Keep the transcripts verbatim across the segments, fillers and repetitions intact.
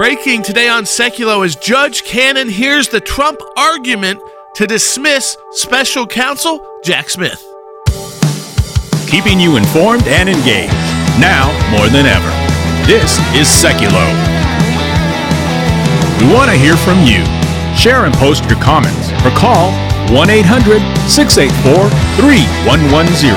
Breaking today on Seculo as Judge Cannon hears the Trump argument to dismiss special counsel Jack Smith. Keeping you informed and engaged, now more than ever. This is Seculo. We want to hear from you. Share and post your comments or call one eight hundred, six eight four, three one one zero.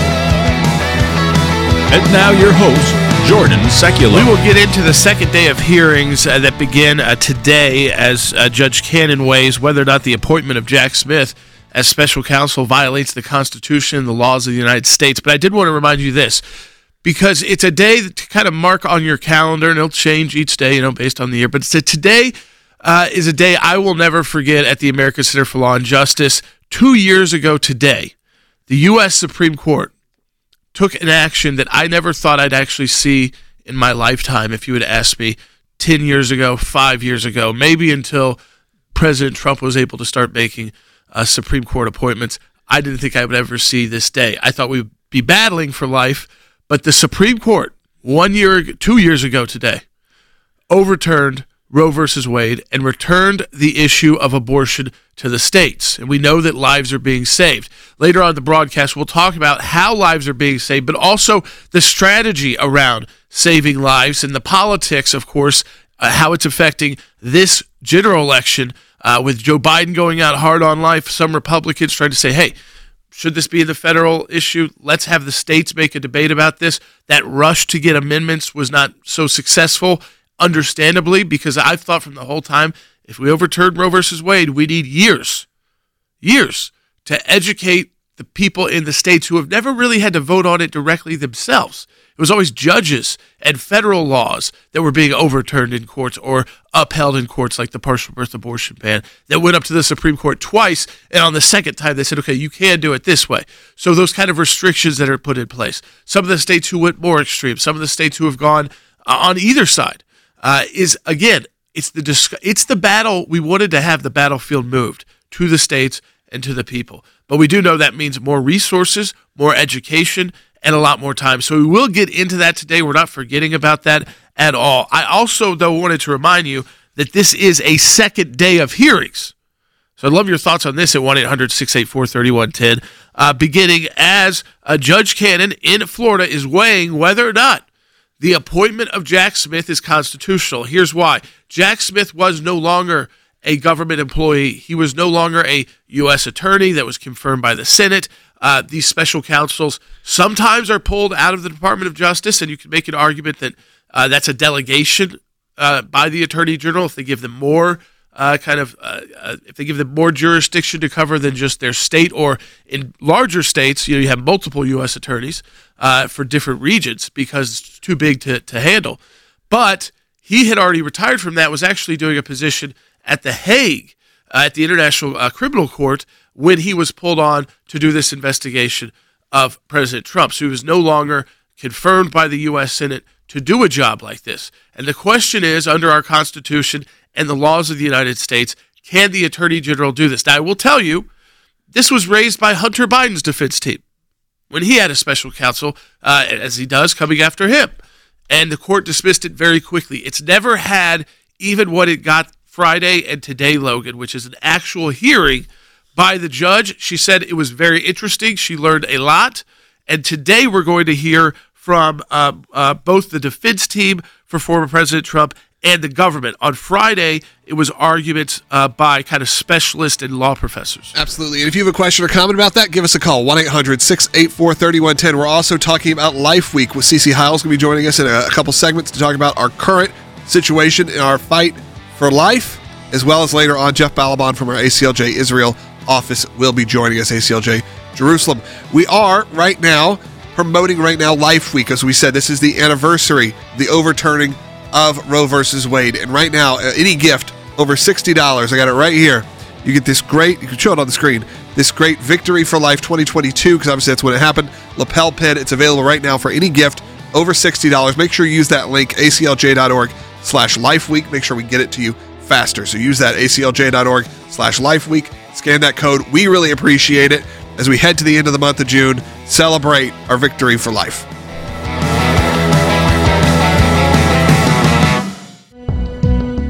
And now your host, Jordan Seculo. We will get into the second day of hearings uh, that begin uh, today as uh, Judge Cannon weighs whether or not the appointment of Jack Smith as special counsel violates the Constitution and the laws of the United States. But I did want to remind you this, because it's a day to kind of mark on your calendar, and it'll change each day, you know, based on the year. But so today uh, is a day I will never forget at the American Center for Law and Justice. Two years ago today, the U S Supreme Court took an action that I never thought I'd actually see in my lifetime. If you had asked me ten years ago, five years ago, maybe until President Trump was able to start making uh, Supreme Court appointments, I didn't think I would ever see this day. I thought we'd be battling for life, but the Supreme Court, one year, two years ago today, overturned Roe versus Wade and returned the issue of abortion to the states. And we know that lives are being saved. Later on in the broadcast, we'll talk about how lives are being saved, but also the strategy around saving lives and the politics, of course, uh, how it's affecting this general election uh, with Joe Biden going out hard on life. Some Republicans trying to say, hey, should this be the federal issue? Let's have the states make a debate about this. That rush to get amendments was not so successful, understandably, because I've thought from the whole time, if we overturn Roe versus Wade, we need years, years to educate the people in the states who have never really had to vote on it directly themselves. It was always judges and federal laws that were being overturned in courts or upheld in courts, like the partial birth abortion ban, that went up to the Supreme Court twice, and on the second time they said, okay, you can do it this way. So those kind of restrictions that are put in place. Some of the states who went more extreme, some of the states who have gone uh, on either side, uh, is, again, It's the dis- it's the battle. We wanted to have the battlefield moved to the states and to the people. But we do know that means more resources, more education, and a lot more time. So we will get into that today. We're not forgetting about that at all. I also, though, wanted to remind you that this is a second day of hearings. So I'd love your thoughts on this at one eight hundred, six eight four, three one one zero, uh, beginning as uh, Judge Cannon in Florida is weighing whether or not the appointment of Jack Smith is constitutional. Here's why. Jack Smith was no longer a government employee. He was no longer a U S attorney that was confirmed by the Senate. Uh, these special counsels sometimes are pulled out of the Department of Justice, and you can make an argument that uh, that's a delegation uh, by the Attorney General if they give them more uh, kind of, uh, uh, if they give them more jurisdiction to cover than just their state, or in larger states, you know, you have multiple U S attorneys uh, for different regions because it's too big to, to handle. But he had already retired from that, was actually doing a position at The Hague, uh, at the International uh, Criminal Court, when he was pulled on to do this investigation of President Trump. So he was no longer confirmed by the U S Senate to do a job like this. And the question is, under our Constitution and the laws of the United States, can the Attorney General do this? Now, I will tell you, this was raised by Hunter Biden's defense team when he had a special counsel, uh, as he does, coming after him. And the court dismissed it very quickly. It's never had even what it got Friday and today, Logan, which is an actual hearing by the judge. She said it was very interesting. She learned a lot. And today we're going to hear from uh, uh, both the defense team for former President Trump and the government. On Friday, it was arguments uh, by kind of specialists and law professors. Absolutely. And if you have a question or comment about that, give us a call, one eight hundred, six eight four, three one one zero. We're also talking about Life Week with Cece Hiles going to be joining us in a, a couple segments to talk about our current situation in our fight for life, as well as later on, Jeff Balaban from our A C L J Israel office will be joining us, A C L J Jerusalem. We are right now promoting right now Life Week. As we said, this is the anniversary, the overturning of Roe versus Wade. And right now, uh, any gift over sixty dollars, I got it right here, you get this great, you can show it on the screen, this great Victory for Life twenty twenty-two, because obviously that's when it happened, lapel pin. It's available right now for any gift over sixty dollars. Make sure you use that link, aclj.org slash Life Week. Make sure we get it to you faster. So use that, aclj.org slash Life Week. Scan that code. We really appreciate it as we head to the end of the month of June, celebrate our Victory for Life.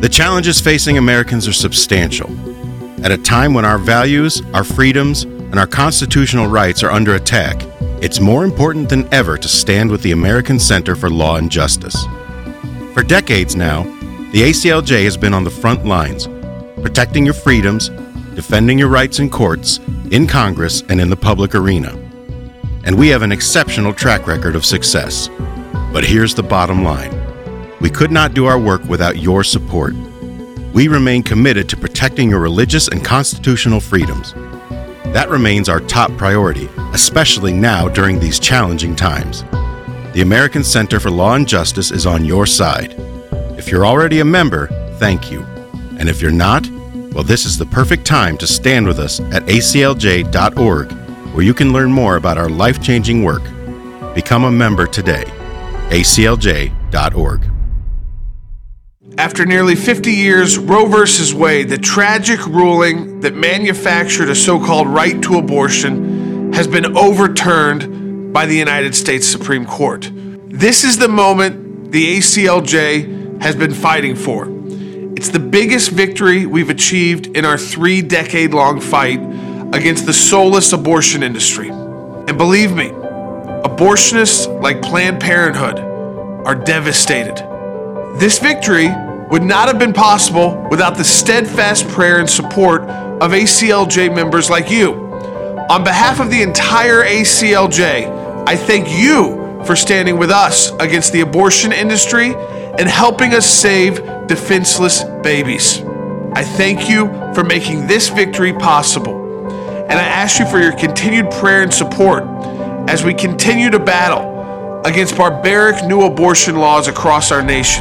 The challenges facing Americans are substantial. At a time when our values, our freedoms, and our constitutional rights are under attack, it's more important than ever to stand with the American Center for Law and Justice. For decades now, the A C L J has been on the front lines, protecting your freedoms, defending your rights in courts, in Congress, and in the public arena. And we have an exceptional track record of success. But here's the bottom line. We could not do our work without your support. We remain committed to protecting your religious and constitutional freedoms. That remains our top priority, especially now during these challenging times. The American Center for Law and Justice is on your side. If you're already a member, thank you. And if you're not, well, this is the perfect time to stand with us at A C L J dot org, where you can learn more about our life-changing work. Become a member today. A C L J dot org. After nearly fifty years, Roe versus Wade, the tragic ruling that manufactured a so-called right to abortion, has been overturned by the United States Supreme Court. This is the moment the A C L J has been fighting for. It's the biggest victory we've achieved in our three-decade-long fight against the soulless abortion industry. And believe me, abortionists like Planned Parenthood are devastated. This victory would not have been possible without the steadfast prayer and support of A C L J members like you. On behalf of the entire A C L J, I thank you for standing with us against the abortion industry and helping us save defenseless babies. I thank you for making this victory possible, and I ask you for your continued prayer and support as we continue to battle against barbaric new abortion laws across our nation.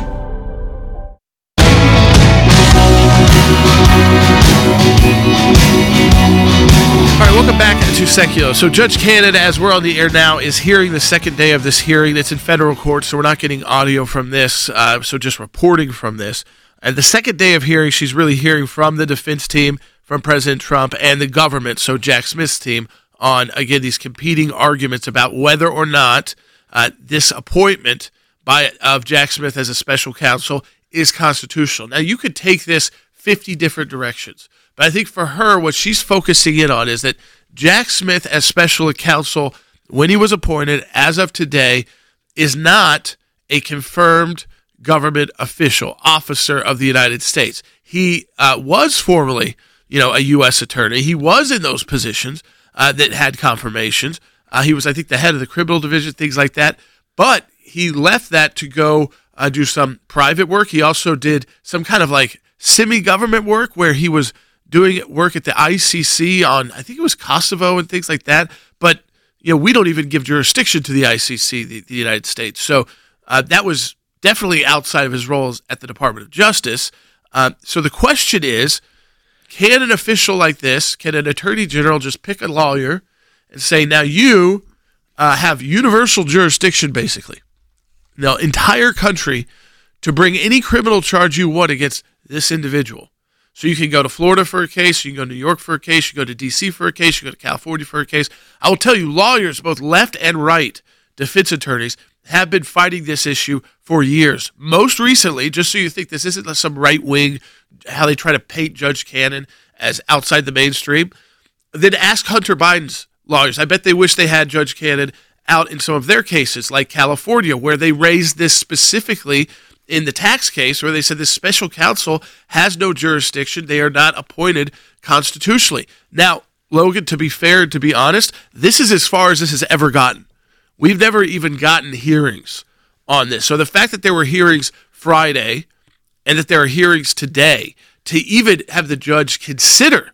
All right, welcome back to Secular. So Judge Cannon, as we're on the air now, is hearing the second day of this hearing. It's in federal court, so we're not getting audio from this, uh, so just reporting from this. And the second day of hearing, she's really hearing from the defense team, from President Trump, and the government, so Jack Smith's team, on, again, these competing arguments about whether or not uh, this appointment by of Jack Smith as a special counsel is constitutional. Now, you could take this fifty different directions. But I think for her, what she's focusing in on is that Jack Smith, as special counsel, when he was appointed, as of today, is not a confirmed government official, officer of the United States. He uh, was formerly, you know, a U S attorney. He was in those positions uh, that had confirmations. Uh, he was, I think, the head of the criminal division, things like that. But he left that to go uh, do some private work. He also did some kind of like semi-government work where he was doing work at the I C C on, I think it was Kosovo and things like that. But, you know, we don't even give jurisdiction to the I C C, the, the United States. So uh, that was definitely outside of his roles at the Department of Justice. Uh, so the question is, can an official like this, can an attorney general just pick a lawyer and say, now you uh, have universal jurisdiction, basically, the entire country, to bring any criminal charge you want against this individual? So you can go to Florida for a case, you can go to New York for a case, you can go to D C for a case, you can go to California for a case. I will tell you, lawyers, both left and right, defense attorneys, have been fighting this issue for years. Most recently, just so you think this isn't some right-wing, how they try to paint Judge Cannon as outside the mainstream, then ask Hunter Biden's lawyers. I bet they wish they had Judge Cannon out in some of their cases, like California, where they raised this specifically in the tax case, where they said this special counsel has no jurisdiction. They are not appointed constitutionally. Now, Logan, to be fair and to be honest, this is as far as this has ever gotten. We've never even gotten hearings on this. So the fact that there were hearings Friday and that there are hearings today, to even have the judge consider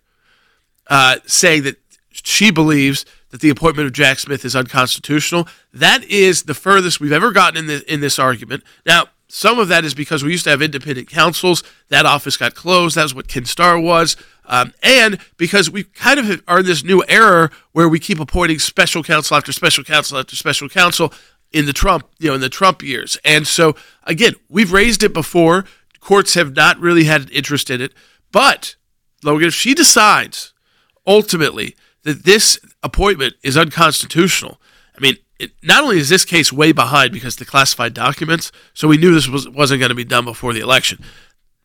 uh, saying that she believes that the appointment of Jack Smith is unconstitutional, that is the furthest we've ever gotten in, the, in this argument. Now, some of that is because we used to have independent counsels. That office got closed. That's what Ken Starr was. Um, and because we kind of are in this new era where we keep appointing special counsel after special counsel after special counsel in the Trump, you know, in the Trump years. And so, again, we've raised it before. Courts have not really had an interest in it. But, Logan, if she decides ultimately that this appointment is unconstitutional, I mean, it, not only is this case way behind because of the classified documents, so we knew this was, wasn't going to be done before the election.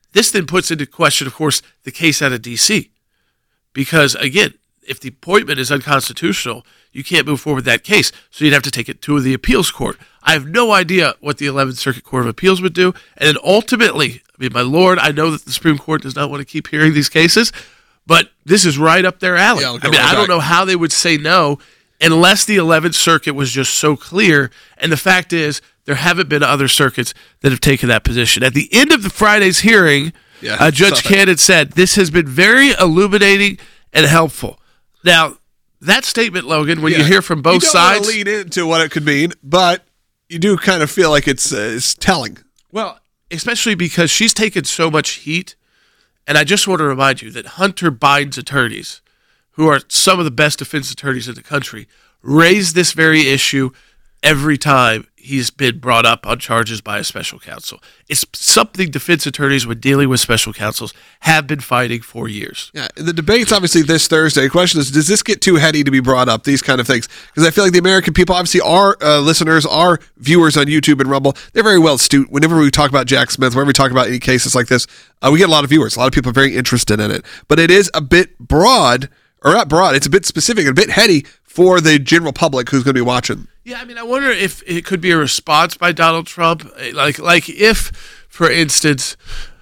this then puts into question, of course, the case out of D C Because, again, if the appointment is unconstitutional, you can't move forward with that case. So you'd have to take it to the appeals court. I have no idea what the eleventh Circuit Court of Appeals would do. And then ultimately, I mean, my Lord, I know that the Supreme Court does not want to keep hearing these cases, but this is right up their alley. Yeah, I mean, right I don't back. know how they would say no unless the eleventh Circuit was just so clear. And the fact is, there haven't been other circuits that have taken that position. At the end of the Friday's hearing, yeah, uh, Judge Cannon said, this has been very illuminating and helpful. Now, that statement, Logan, when yeah. you hear from both you don't sides, want to lead into what it could mean, but you do kind of feel like it's, uh, it's telling. Well, especially because she's taken so much heat, and I just want to remind you that Hunter Biden's attorneys, who are some of the best defense attorneys in the country, raise this very issue every time he's been brought up on charges by a special counsel. It's something defense attorneys when dealing with special counsels have been fighting for years. Yeah, the debate's obviously this Thursday. The question is, does this get too heady to be brought up, these kind of things? Because I feel like the American people, obviously our uh, listeners, our viewers on YouTube and Rumble, they're very well astute. Whenever we talk about Jack Smith, whenever we talk about any cases like this, uh, we get a lot of viewers. A lot of people are very interested in it. But it is a bit broad, or not broad, it's a bit specific, a bit heady for the general public who's going to be watching. Yeah, I mean, I wonder if it could be a response by Donald Trump. Like, like if, for instance,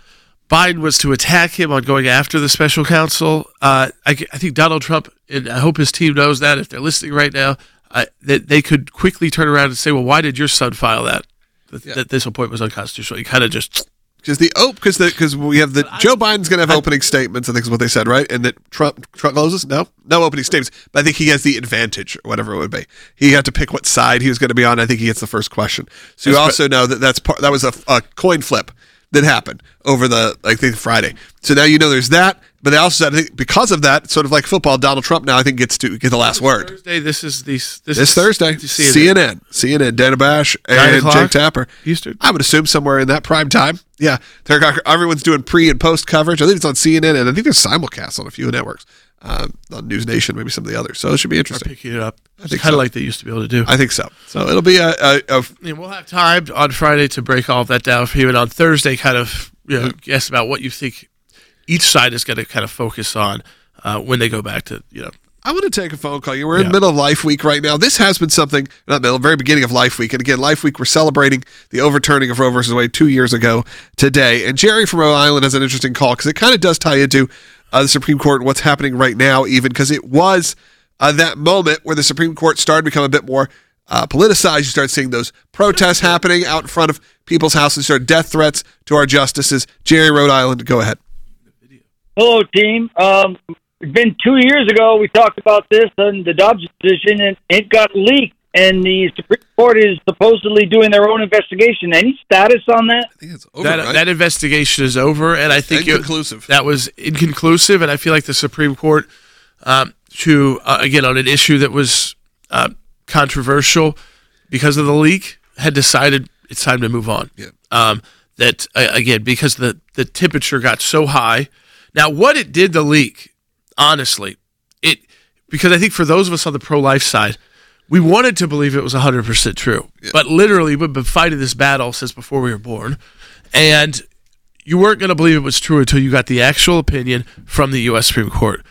Biden was to attack him on going after the special counsel, uh, I, I think Donald Trump, and I hope his team knows that if they're listening right now, uh, that they could quickly turn around and say, well, why did your son file that? That, yeah. that this appointment was unconstitutional. You kind of just... Because the oh, because the because we have the Joe Biden's going to have I, opening statements. I think is what they said, right? And that Trump Trump closes. No, no opening statements. But I think he has the advantage, or whatever it would be. He had to pick what side he was going to be on. I think he gets the first question. So you also know that that's part, that was a, a coin flip that happened over the I think Friday. So now you know there's that. But they also said I think because of that, sort of like football, Donald Trump now I think gets to get the last word. Thursday. This is the this, this is Thursday. C N N, C N N, Dana Bash and Jake Tapper. Eastern. I would assume somewhere in that prime time. Yeah, everyone's doing pre and post coverage. I think it's on C N N, and I think there's simulcasts on a few networks, um, on News Nation, maybe some of the others. So it should be interesting. Picking it up, I think kind of so. Like they used to be able to do. I think so. So it'll be a. a, a and we'll have time on Friday to break all of that down for you, and on Thursday, kind of you know, yeah. guess about what you think each side is going to kind of focus on uh, when they go back to you know. I want to take a phone call. We're in yeah. the middle of Life Week right now. This has been something, not the very beginning of Life Week. And again, Life Week, we're celebrating the overturning of Roe versus Wade two years ago today. And Jerry from Rhode Island has an interesting call because it kind of does tie into uh, the Supreme Court and what's happening right now, even because it was uh, that moment where the Supreme Court started to become a bit more uh, politicized. You start seeing those protests happening out in front of people's houses, start death threats to our justices. Jerry, Rhode Island, go ahead. Hello, team. Um, It's been two years ago we talked about this on the Dobbs decision, and it got leaked, and the Supreme Court is supposedly doing their own investigation. Any status on that? I think it's over, that, right? that investigation is over, and I think inconclusive. It, that was inconclusive, and I feel like the Supreme Court, um, to uh, again on an issue that was uh, controversial because of the leak, had decided it's time to move on. Yeah. Um, that uh, again because the the temperature got so high. Now, what it did, the leak. Honestly, it because I think for those of us on the pro-life side, we wanted to believe it was one hundred percent true. Yeah. But literally, we've been fighting this battle since before we were born. And you weren't going to believe it was true until you got the actual opinion from the U S Supreme Court.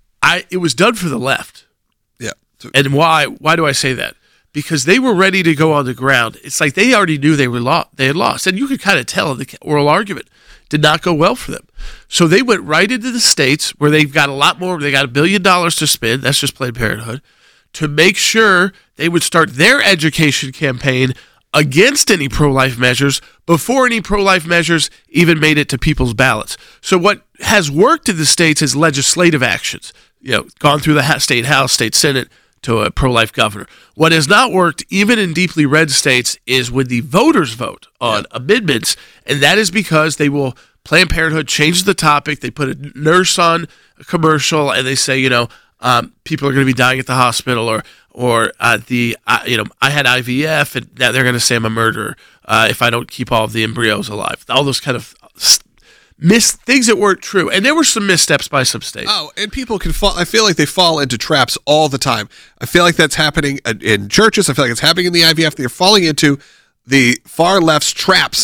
I It was done for the left. Yeah. And why Why do I say that? Because they were ready to go on the ground. It's like they already knew they were lo- they had lost. And you could kind of tell in the oral argument did not go well for them. So they went right into the states where they've got a lot more. They got a billion dollars to spend. That's just Planned Parenthood to make sure they would start their education campaign against any pro-life measures before any pro-life measures even made it to people's ballots. So what has worked in the states is legislative actions, you know, gone through the state House, state Senate to a pro-life governor. What has not worked, even in deeply red states, is when the voters vote on yeah. amendments, and that is because they will, Planned Parenthood changes the topic, they put a nurse on a commercial, and they say, you know, um, people are going to be dying at the hospital, or or uh, the, uh, you know, I had I V F, and now they're going to say I'm a murderer uh, if I don't keep all of the embryos alive. All those kind of Miss things that weren't true, and there were some missteps by some states. Oh, and people can fall. I feel like they fall into traps all the time. I feel like that's happening in churches. I feel like it's happening in the I V F. They're falling into the far left's traps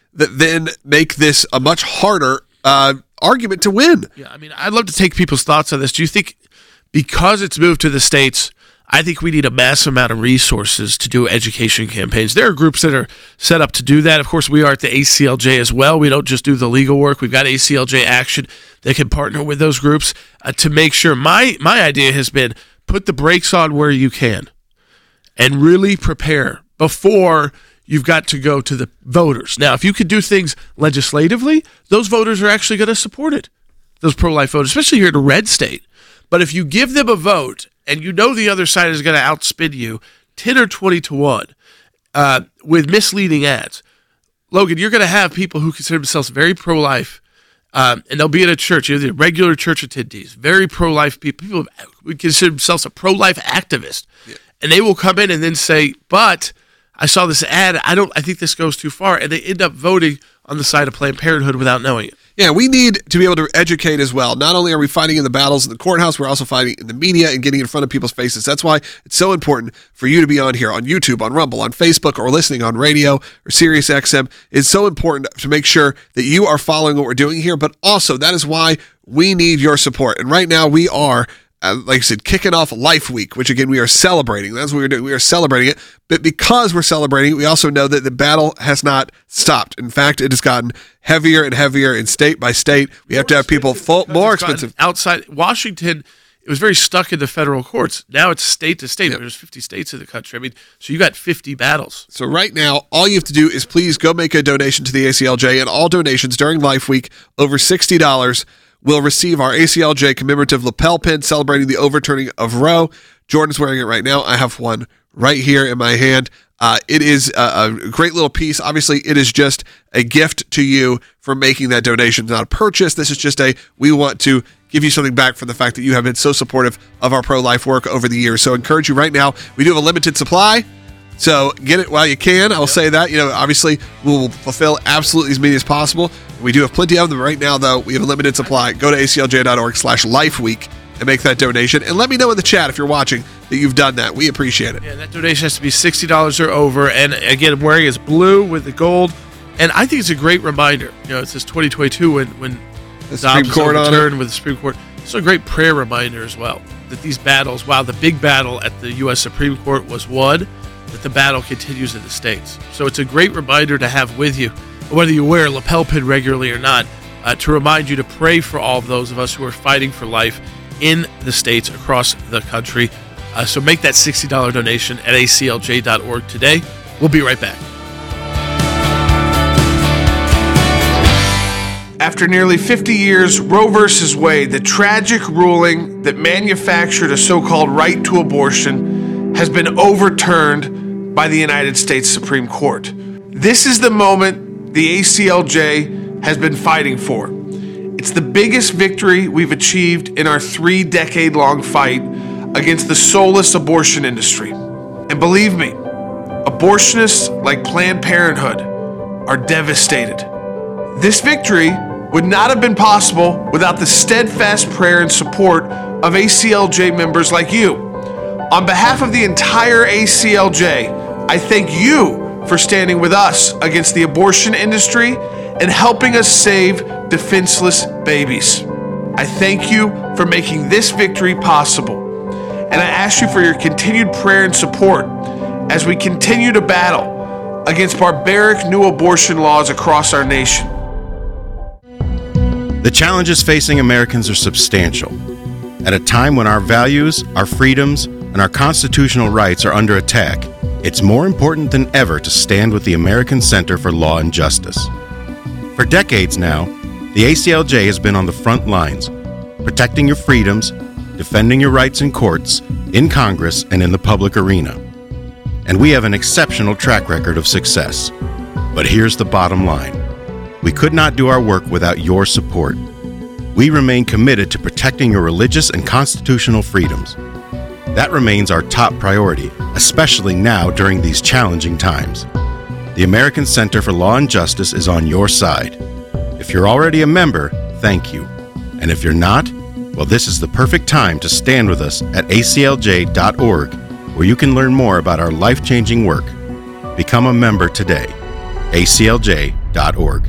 that then make this a much harder uh, argument to win. Yeah, I mean, I'd love to take people's thoughts on this. Do you think because it's moved to the states, I think we need a massive amount of resources to do education campaigns. There are groups that are set up to do that. Of course, we are at the A C L J as well. We don't just do the legal work. We've got A C L J Action that can partner with those groups uh, to make sure. My my idea has been put the brakes on where you can and really prepare before you've got to go to the voters. Now, if you could do things legislatively, those voters are actually going to support it, those pro-life voters, especially here in a red state. But if you give them a vote and you know the other side is going to outspin you ten or twenty to one uh, with misleading ads, Logan, you're going to have people who consider themselves very pro-life, um, and they'll be at a church, you know, the regular church attendees, very pro-life people, people who consider themselves a pro-life activist, yeah. And they will come in and then say, but I saw this ad, I don't. I think this goes too far, and they end up voting on the side of Planned Parenthood without knowing it. Yeah, we need to be able to educate as well. Not only are we fighting in the battles in the courthouse, we're also fighting in the media and getting in front of people's faces. That's why it's so important for you to be on here, on YouTube, on Rumble, on Facebook, or listening on radio or Sirius X M. It's so important to make sure that you are following what we're doing here, but also that is why we need your support. And right now we are, Uh, like I said, kicking off Life Week, which again, we are celebrating. That's what we're doing. We are celebrating it. But because we're celebrating it, we also know that the battle has not stopped. In fact, it has gotten heavier and heavier in state by state. We have to have people full, more expensive. Outside Washington, it was very stuck in the federal courts. Now it's state to state. Yep. There's fifty states in the country. I mean, so you got fifty battles. So right now, all you have to do is please go make a donation to the A C L J, and all donations during Life Week over sixty dollars will receive our A C L J commemorative lapel pin celebrating the overturning of Roe. Jordan's wearing it right now. I have one right here in my hand. Uh, it is a, a great little piece. Obviously, it is just a gift to you for making that donation, not a purchase. This is just a, we want to give you something back for the fact that you have been so supportive of our pro-life work over the years. So I encourage you right now. We do have a limited supply, so get it while you can. I will say that. You know, obviously, we will fulfill absolutely as many as possible. We do have plenty of them right now, though. We have a limited supply. Go to aclj.org slash lifeweek and make that donation. And let me know in the chat if you're watching that you've done that. We appreciate it. Yeah, that donation has to be sixty dollars or over. And again, I'm wearing is blue with the gold. And I think it's a great reminder. You know, it says twenty twenty-two when, when the Supreme Court overturned with the Supreme Court. It's a great prayer reminder as well that these battles, while the big battle at the U S Supreme Court was won, that the battle continues in the states. So it's a great reminder to have with you, whether you wear a lapel pin regularly or not, uh, to remind you to pray for all of those of us who are fighting for life in the states across the country. Uh, so make that sixty dollars donation at A C L J dot org today. We'll be right back. After nearly fifty years, Roe versus Wade, the tragic ruling that manufactured a so-called right to abortion, has been overturned by the United States Supreme Court. This is the moment the A C L J has been fighting for. It's the biggest victory we've achieved in our three-decade-long fight against the soulless abortion industry. And believe me, abortionists like Planned Parenthood are devastated. This victory would not have been possible without the steadfast prayer and support of A C L J members like you. On behalf of the entire A C L J, I thank you for standing with us against the abortion industry and helping us save defenseless babies. I thank you for making this victory possible. And I ask you for your continued prayer and support as we continue to battle against barbaric new abortion laws across our nation. The challenges facing Americans are substantial. At a time when our values, our freedoms, and our constitutional rights are under attack, it's more important than ever to stand with the American Center for Law and Justice. For decades now, the A C L J has been on the front lines, protecting your freedoms, defending your rights in courts, in Congress, and in the public arena. And we have an exceptional track record of success. But here's the bottom line. We could not do our work without your support. We remain committed to protecting your religious and constitutional freedoms. That remains our top priority, especially now during these challenging times. The American Center for Law and Justice is on your side. If you're already a member, thank you. And if you're not, well, this is the perfect time to stand with us at A C L J dot org, where you can learn more about our life-changing work. Become a member today. A C L J dot org.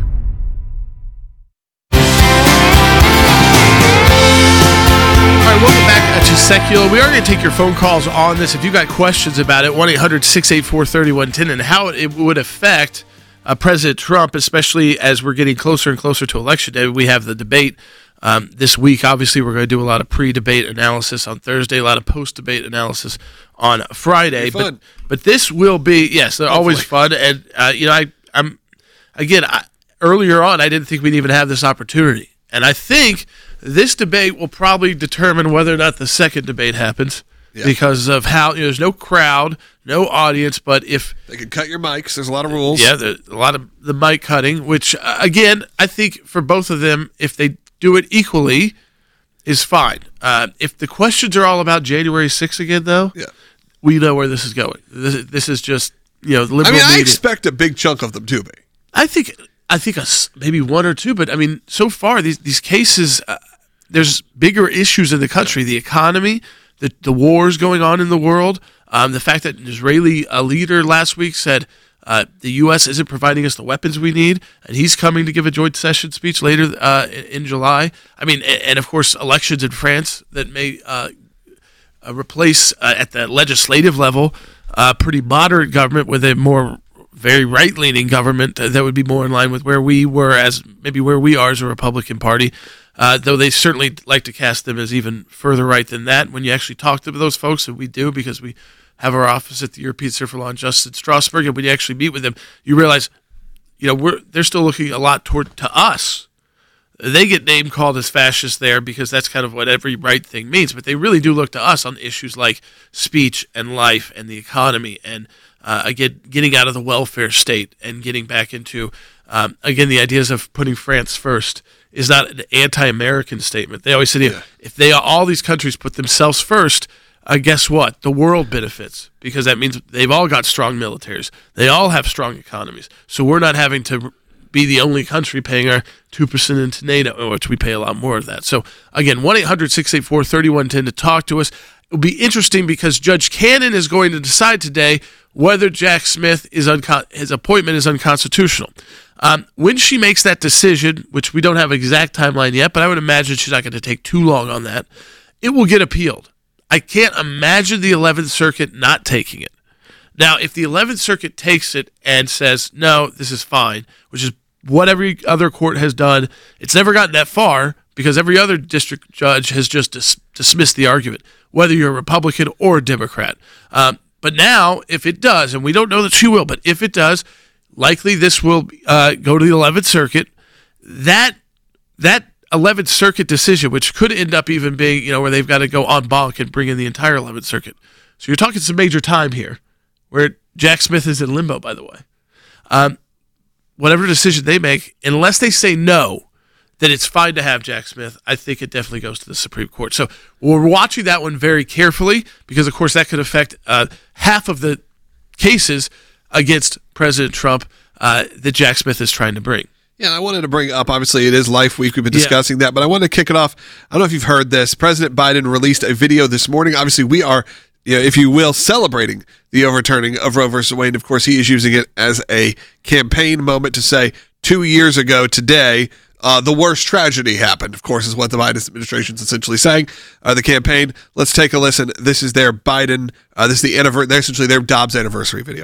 All right, welcome back to Secular. We are going to take your phone calls on this. If you got questions about it, one eight hundred six eight four three one one zero and how it would affect uh, President Trump, especially as we're getting closer and closer to Election Day. We have the debate um, this week. Obviously, we're going to do a lot of pre-debate analysis on Thursday, a lot of post-debate analysis on Friday. But but this will be, yes, they're Hopefully. always fun. And, uh, you know, I, I'm, again, I, earlier on, I didn't think we'd even have this opportunity. And I think this debate will probably determine whether or not the second debate happens yeah. because of how, you know, there's no crowd, no audience, but if... They can cut your mics. There's a lot of rules. Yeah, there's a lot of the mic cutting, which, uh, again, I think for both of them, if they do it equally, is fine. Uh, if the questions are all about January sixth again, though, yeah. we know where this is going. This, this is just, you know, liberal I mean, I media. expect a big chunk of them to be. I think... I think a, maybe one or two, but I mean, so far these these cases, uh, there's bigger issues in the country: the economy, the the wars going on in the world, um, the fact that an Israeli uh, leader last week said uh, the U S isn't providing us the weapons we need, and he's coming to give a joint session speech later uh, in July. I mean, and, and of course, elections in France that may uh, uh, replace uh, at the legislative level uh, pretty moderate government with a more very right-leaning government that would be more in line with where we were as maybe where we are as a Republican Party, uh, though they certainly like to cast them as even further right than that. When you actually talk to those folks, and we do because we have our office at the European Center for Law and Justice in Strasbourg, and when you actually meet with them, you realize, you know, we're they're still looking a lot toward to us. They get name-called as fascists there because that's kind of what every right thing means, but they really do look to us on issues like speech and life and the economy and Uh, again, getting out of the welfare state and getting back into, um, again, the ideas of putting France first is not an anti-American statement. They always say, yeah. if they all these countries put themselves first, uh, guess what? The world benefits because that means they've all got strong militaries. They all have strong economies. So we're not having to be the only country paying our two percent into NATO, which we pay a lot more of that. So, again, one eight hundred six eight four three one one zero to talk to us. It will be interesting because Judge Cannon is going to decide today whether Jack Smith is uncon- his appointment is unconstitutional. Um, when she makes that decision, which we don't have an exact timeline yet, but I would imagine she's not going to take too long on that, it will get appealed. I can't imagine the eleventh Circuit not taking it. Now, if the eleventh Circuit takes it and says, no, this is fine, which is what every other court has done, it's never gotten that far because every other district judge has just dis- dismissed the argument, whether you're a Republican or a Democrat. Um, But now, if it does, and we don't know that she will, but if it does, likely this will uh, go to the eleventh Circuit. That that eleventh Circuit decision, which could end up even being, you know, where they've got to go en banc and bring in the entire eleventh Circuit. So you're talking some major time here, where Jack Smith is in limbo, by the way. Um, whatever decision they make, unless they say no, that it's fine to have Jack Smith, I think it definitely goes to the Supreme Court. So we're watching that one very carefully because, of course, that could affect uh, half of the cases against President Trump uh, that Jack Smith is trying to bring. Yeah, I wanted to bring up, obviously, it is Life Week. We've been discussing yeah. that, but I wanted to kick it off. I don't know if you've heard this. President Biden released a video this morning. Obviously, we are, you know, if you will, celebrating the overturning of Roe versus Wade. Of course, he is using it as a campaign moment to say two years ago today, Uh, the worst tragedy happened, of course, is what the Biden administration is essentially saying. Uh, the campaign, let's take a listen. This is their Biden, uh, this is the anniversary, they're essentially their Dobbs anniversary video.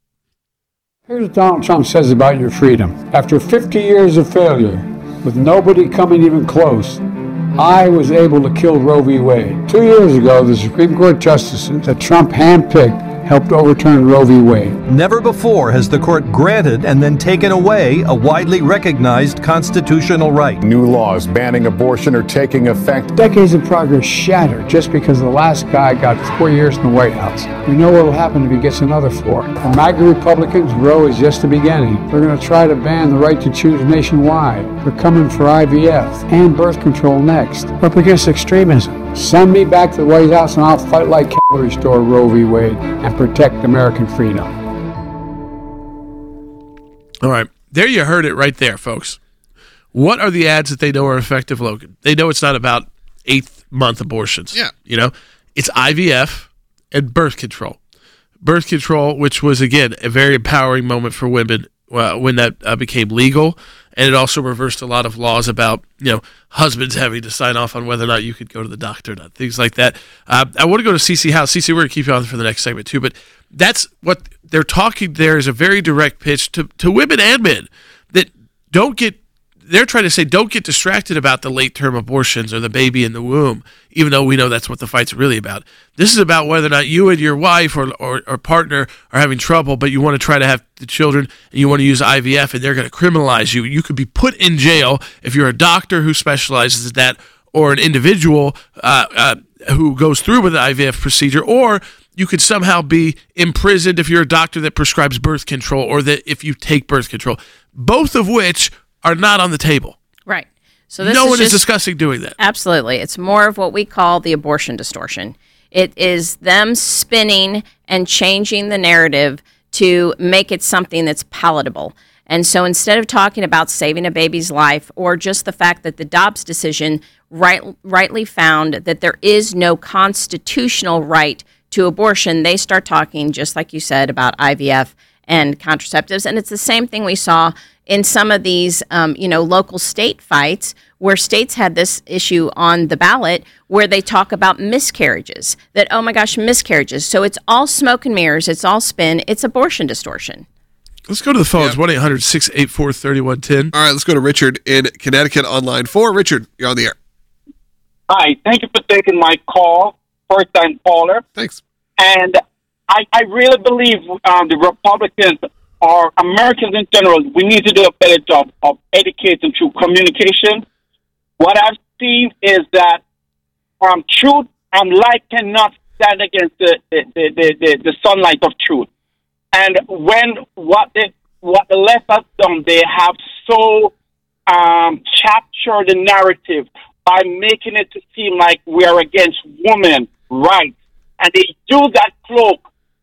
Here's what Donald Trump says about your freedom. After fifty years of failure, with nobody coming even close, I was able to kill Roe v. Wade. Two years ago, the Supreme Court justices that Trump handpicked helped overturn Roe v. Wade. Never before has the court granted and then taken away a widely recognized constitutional right. New laws banning abortion are taking effect. Decades of progress shattered just because the last guy got four years in the White House. We know what will happen if he gets another four. For MAGA Republicans, Roe is just the beginning. They're going to try to ban the right to choose nationwide. They're coming for I V F and birth control next. We're up against extremism. Send me back to the White House and I'll fight like hell to restore Roe v. Wade and protect American freedom. All right. There you heard it right there, folks. What are the ads that they know are effective, Logan? They know it's not about eighth-month abortions. Yeah. You know, it's I V F and birth control. Birth control, which was, again, a very empowering moment for women uh, when that uh, became legal. And it also reversed a lot of laws about, you know, husbands having to sign off on whether or not you could go to the doctor or not, things like that. Uh, I want to go to Cece House. Cece, we're going to keep you on for the next segment too, but that's what they're talking there is a very direct pitch to, to women and men that don't get, they're trying to say don't get distracted about the late-term abortions or the baby in the womb, even though we know that's what the fight's really about. This is about whether or not you and your wife or, or, or partner are having trouble, but you want to try to have the children and you want to use I V F and they're going to criminalize you. You could be put in jail if you're a doctor who specializes in that or an individual uh, uh, who goes through with the I V F procedure, or you could somehow be imprisoned if you're a doctor that prescribes birth control or that if you take birth control, both of which are not on the table. Right. So this no is one just, is discussing doing that. Absolutely. It's more of what we call the abortion distortion. It is them spinning and changing the narrative to make it something that's palatable. And so instead of talking about saving a baby's life or just the fact that the Dobbs decision right, rightly found that there is no constitutional right to abortion, they start talking, just like you said, about I V F and contraceptives. And it's the same thing we saw in some of these, um, you know, local state fights where states had this issue on the ballot where they talk about miscarriages, that, oh my gosh, miscarriages. So it's all smoke and mirrors. It's all spin. It's abortion distortion. Let's go to the phones, one eight hundred six eight four three one one zero. All right, let's go to Richard in Connecticut on line four. Richard, you're on the air. Hi, thank you for taking my call, first-time caller. Thanks. And I, I really believe um, the Republicans or Americans in general, we need to do a better job of educating through communication. What I've seen is that um, truth and light cannot stand against the, the, the, the, the sunlight of truth. And when what the, what the left has done, they have so um, captured the narrative by making it to seem like we are against women rights. And they use that cloak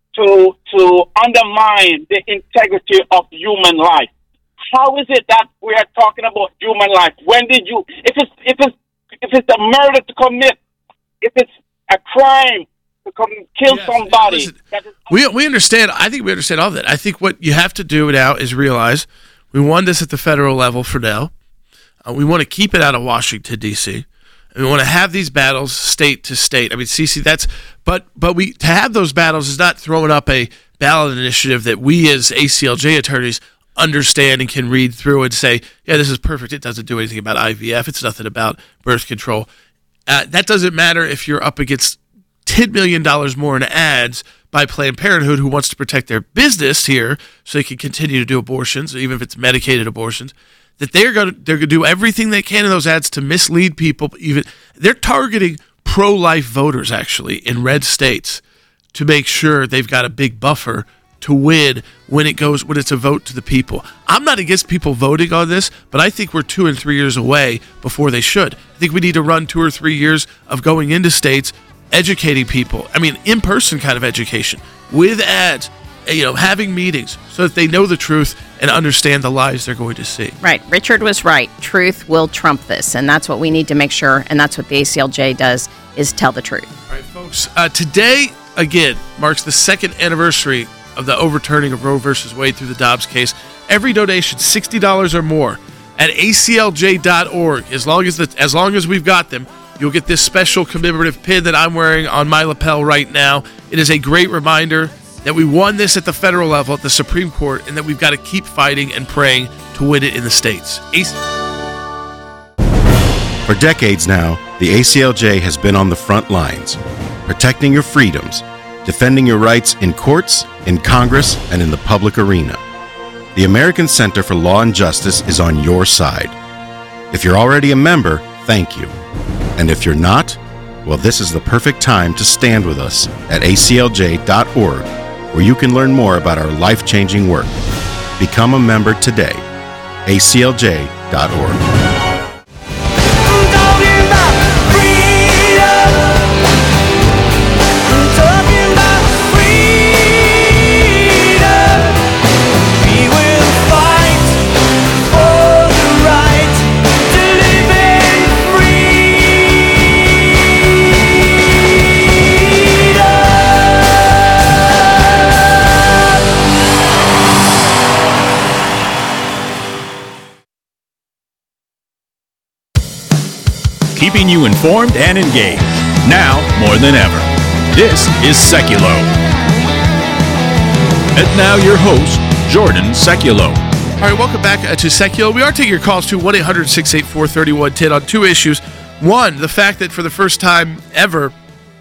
to to undermine the integrity of human life. How is it that we are talking about human life? When did you, if it's if it's if it's a murder to commit, if it's a crime to come kill yes, somebody, listen, that is- we we understand. I think we understand all of that. I think what you have to do now is realize we won this at the federal level for now. Uh, we want to keep it out of Washington D C We want to have these battles state to state. I mean, Cece, that's but but we to have those battles is not throwing up a ballot initiative that we as A C L J attorneys understand and can read through and say, yeah, this is perfect. It doesn't do anything about I V F. It's nothing about birth control. Uh, that doesn't matter if you're up against ten million dollars more in ads by Planned Parenthood, who wants to protect their business here so they can continue to do abortions, even if it's medicated abortions. That they're going to they're going to do everything they can in those ads to mislead people. Even they're targeting pro-life voters actually in red states to make sure they've got a big buffer to win when it goes when it's a vote to the people. I'm not against people voting on this, but I think we're two and three years away before they should. I think we need to run two or three years of going into states, educating people. I mean, in-person kind of education with ads. You know, having meetings so that they know the truth and understand the lies they're going to see. Right. Richard was right. Truth will trump this, and that's what we need to make sure, and that's what the A C L J does, is tell the truth. All right, folks. Uh, today, again, marks the second anniversary of the overturning of Roe versus Wade through the Dobbs case. Every donation, sixty dollars or more, at A C L J dot org. As long as, the, as long as we've got them, you'll get this special commemorative pin that I'm wearing on my lapel right now. It is a great reminder that we won this at the federal level, at the Supreme Court, and that we've got to keep fighting and praying to win it in the states. For decades now, the A C L J has been on the front lines, protecting your freedoms, defending your rights in courts, in Congress, and in the public arena. The American Center for Law and Justice is on your side. If you're already a member, thank you. And if you're not, well, this is the perfect time to stand with us at A C L J dot org, where you can learn more about our life-changing work. Become a member today. A C L J dot org. keeping you informed and engaged. Now more than ever. This is Seculo. And now your host, Jordan Seculo. All right, welcome back uh, to Seculo. We are taking your calls to one eight hundred six eight four three one one zero on two issues. One, the fact that for the first time ever,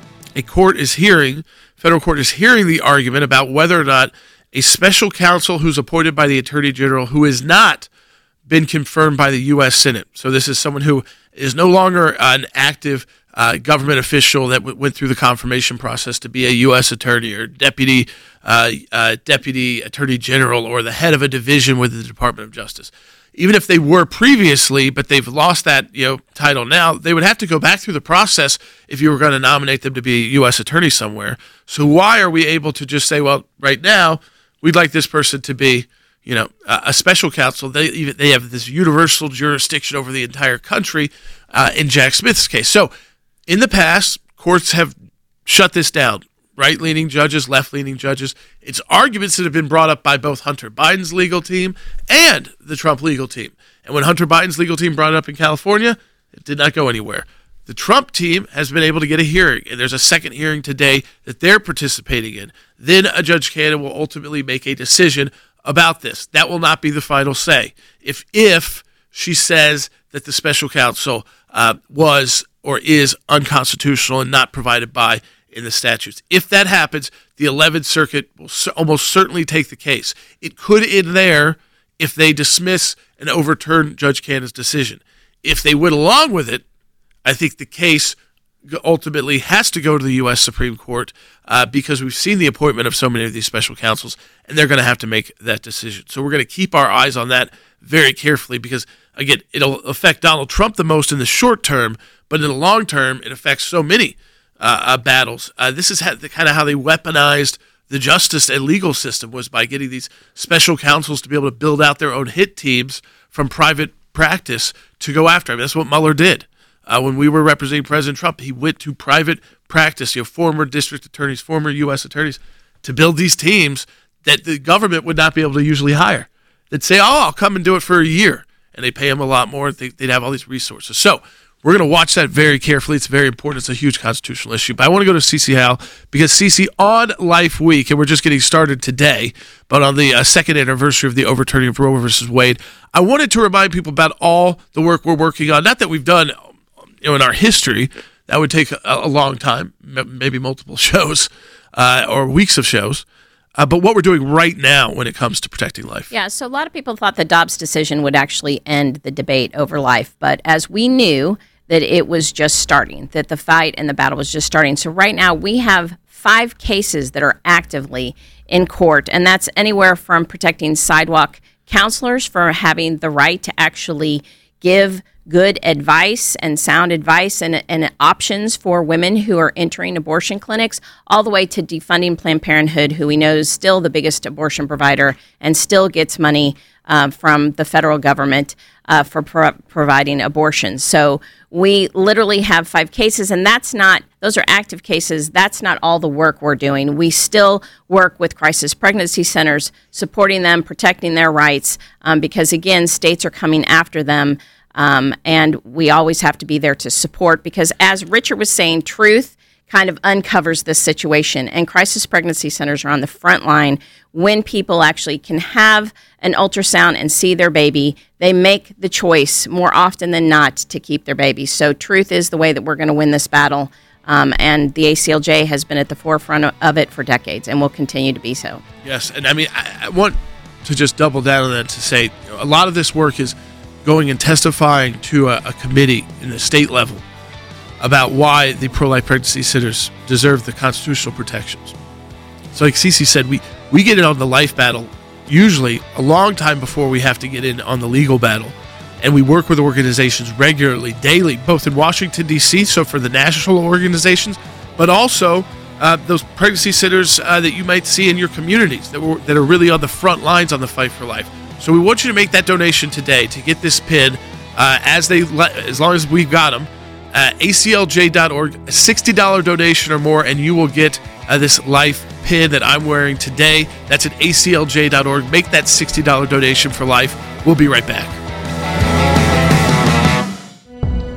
a court is hearing, federal court is hearing the argument about whether or not a special counsel who's appointed by the Attorney General who has not been confirmed by the U S Senate. So this is someone who is no longer an active uh, government official that w- went through the confirmation process to be a U S attorney or deputy uh, uh, deputy attorney general or the head of a division within the Department of Justice. Even if they were previously, but they've lost that you know title now, they would have to go back through the process if you were going to nominate them to be a U S attorney somewhere. So why are we able to just say, well, right now, we'd like this person to be you know, a special counsel? They they have this universal jurisdiction over the entire country uh, in Jack Smith's case. So in the past, courts have shut this down. Right-leaning judges, left-leaning judges. It's arguments that have been brought up by both Hunter Biden's legal team and the Trump legal team. And when Hunter Biden's legal team brought it up in California, it did not go anywhere. The Trump team has been able to get a hearing, and there's a second hearing today that they're participating in. Then a Judge Cannon will ultimately make a decision about this. That will not be the final say. If if she says that the special counsel uh, was or is unconstitutional and not provided by in the statutes. If that happens, the eleventh Circuit will c- almost certainly take the case. It could end there if they dismiss and overturn Judge Cannon's decision. If they went along with it, I think the case ultimately has to go to the U S Supreme Court uh, because we've seen the appointment of so many of these special counsels, and they're going to have to make that decision. So we're going to keep our eyes on that very carefully because, again, it'll affect Donald Trump the most in the short term, but in the long term, it affects so many uh, uh, battles. Uh, this is how, the, kind of how they weaponized the justice and legal system, was by getting these special counsels to be able to build out their own hit teams from private practice to go after him. That's what Mueller did. Uh, when we were representing President Trump, he went to private practice, you know, former district attorneys, former U S attorneys, to build these teams that the government would not be able to usually hire. They'd say, oh, I'll come and do it for a year. And they pay them a lot more. They, they'd have all these resources. So we're going to watch that very carefully. It's very important. It's a huge constitutional issue. But I want to go to Cece Howell because Cece, on Life Week, and we're just getting started today, but on the uh, second anniversary of the overturning of Roe versus Wade, I wanted to remind people about all the work we're working on. Not that we've done you know, in our history. That would take a, a long time, maybe multiple shows uh, or weeks of shows. Uh, but what we're doing right now when it comes to protecting life. Yeah, so a lot of people thought the Dobbs decision would actually end the debate over life. But as we knew that it was just starting, that the fight and the battle was just starting. So right now we have five cases that are actively in court, and that's anywhere from protecting sidewalk counselors for having the right to actually give good advice and sound advice and, and options for women who are entering abortion clinics, all the way to defunding Planned Parenthood, who we know is still the biggest abortion provider and still gets money um, from the federal government uh, for pro- providing abortions. So we literally have five cases, and that's not, those are active cases. That's not all the work we're doing. We still work with crisis pregnancy centers, supporting them, protecting their rights, um, because, again, states are coming after them. Um, and we always have to be there to support because, as Richard was saying, truth kind of uncovers this situation. And crisis pregnancy centers are on the front line when people actually can have an ultrasound and see their baby. They make the choice more often than not to keep their baby. So truth is the way that we're going to win this battle. Um, and the A C L J has been at the forefront of it for decades and will continue to be so. Yes. And I mean, I, I want to just double down on that to say, you know, a lot of this work is going and testifying to a, a committee in the state level about why the pro-life pregnancy centers deserve the constitutional protections. So like Cece said, we, we get in on the life battle usually a long time before we have to get in on the legal battle. And we work with organizations regularly, daily, both in Washington, D C, so for the national organizations, but also uh, those pregnancy centers uh, that you might see in your communities that, were, that are really on the front lines on the fight for life. So we want you to make that donation today to get this pin uh, as they let, as long as we've got them. Uh, A C L J dot org, a sixty dollars donation or more, and you will get uh, this life pin that I'm wearing today. That's at A C L J dot org. Make that sixty dollars donation for life. We'll be right back.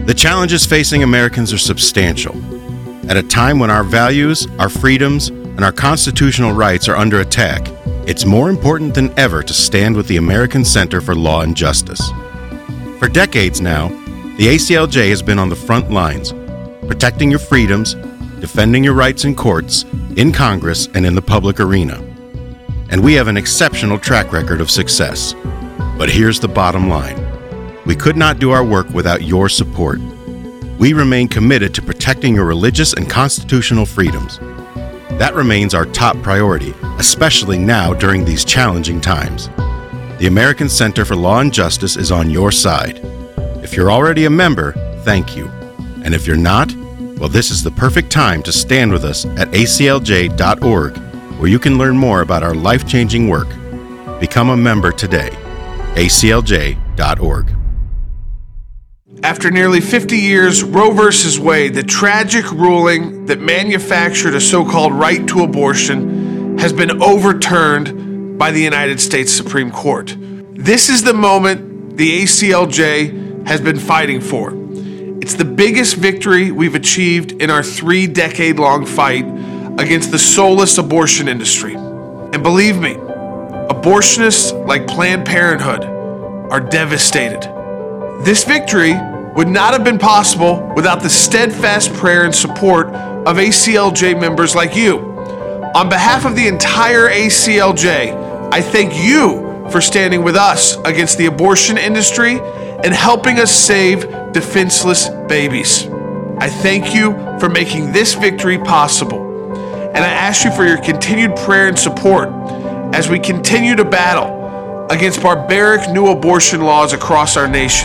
The challenges facing Americans are substantial. At a time when our values, our freedoms, and our constitutional rights are under attack, it's more important than ever to stand with the American Center for Law and Justice. For decades now, the A C L J has been on the front lines, protecting your freedoms, defending your rights in courts, in Congress, and in the public arena. And we have an exceptional track record of success. But here's the bottom line. We could not do our work without your support. We remain committed to protecting your religious and constitutional freedoms. That remains our top priority, especially now during these challenging times. The American Center for Law and Justice is on your side. If you're already a member, thank you. And if you're not, well, this is the perfect time to stand with us at A C L J dot org, where you can learn more about our life-changing work. Become a member today. A C L J dot org. After nearly fifty years, Roe versus Wade, the tragic ruling that manufactured a so-called right to abortion, has been overturned by the United States Supreme Court. This is the moment the A C L J has been fighting for. It's the biggest victory we've achieved in our three-decade-long fight against the soulless abortion industry. And believe me, abortionists like Planned Parenthood are devastated. This victory would not have been possible without the steadfast prayer and support of A C L J members like you. On behalf of the entire A C L J, I thank you for standing with us against the abortion industry and helping us save defenseless babies. I thank you for making this victory possible. And I ask you for your continued prayer and support as we continue to battle against barbaric new abortion laws across our nation.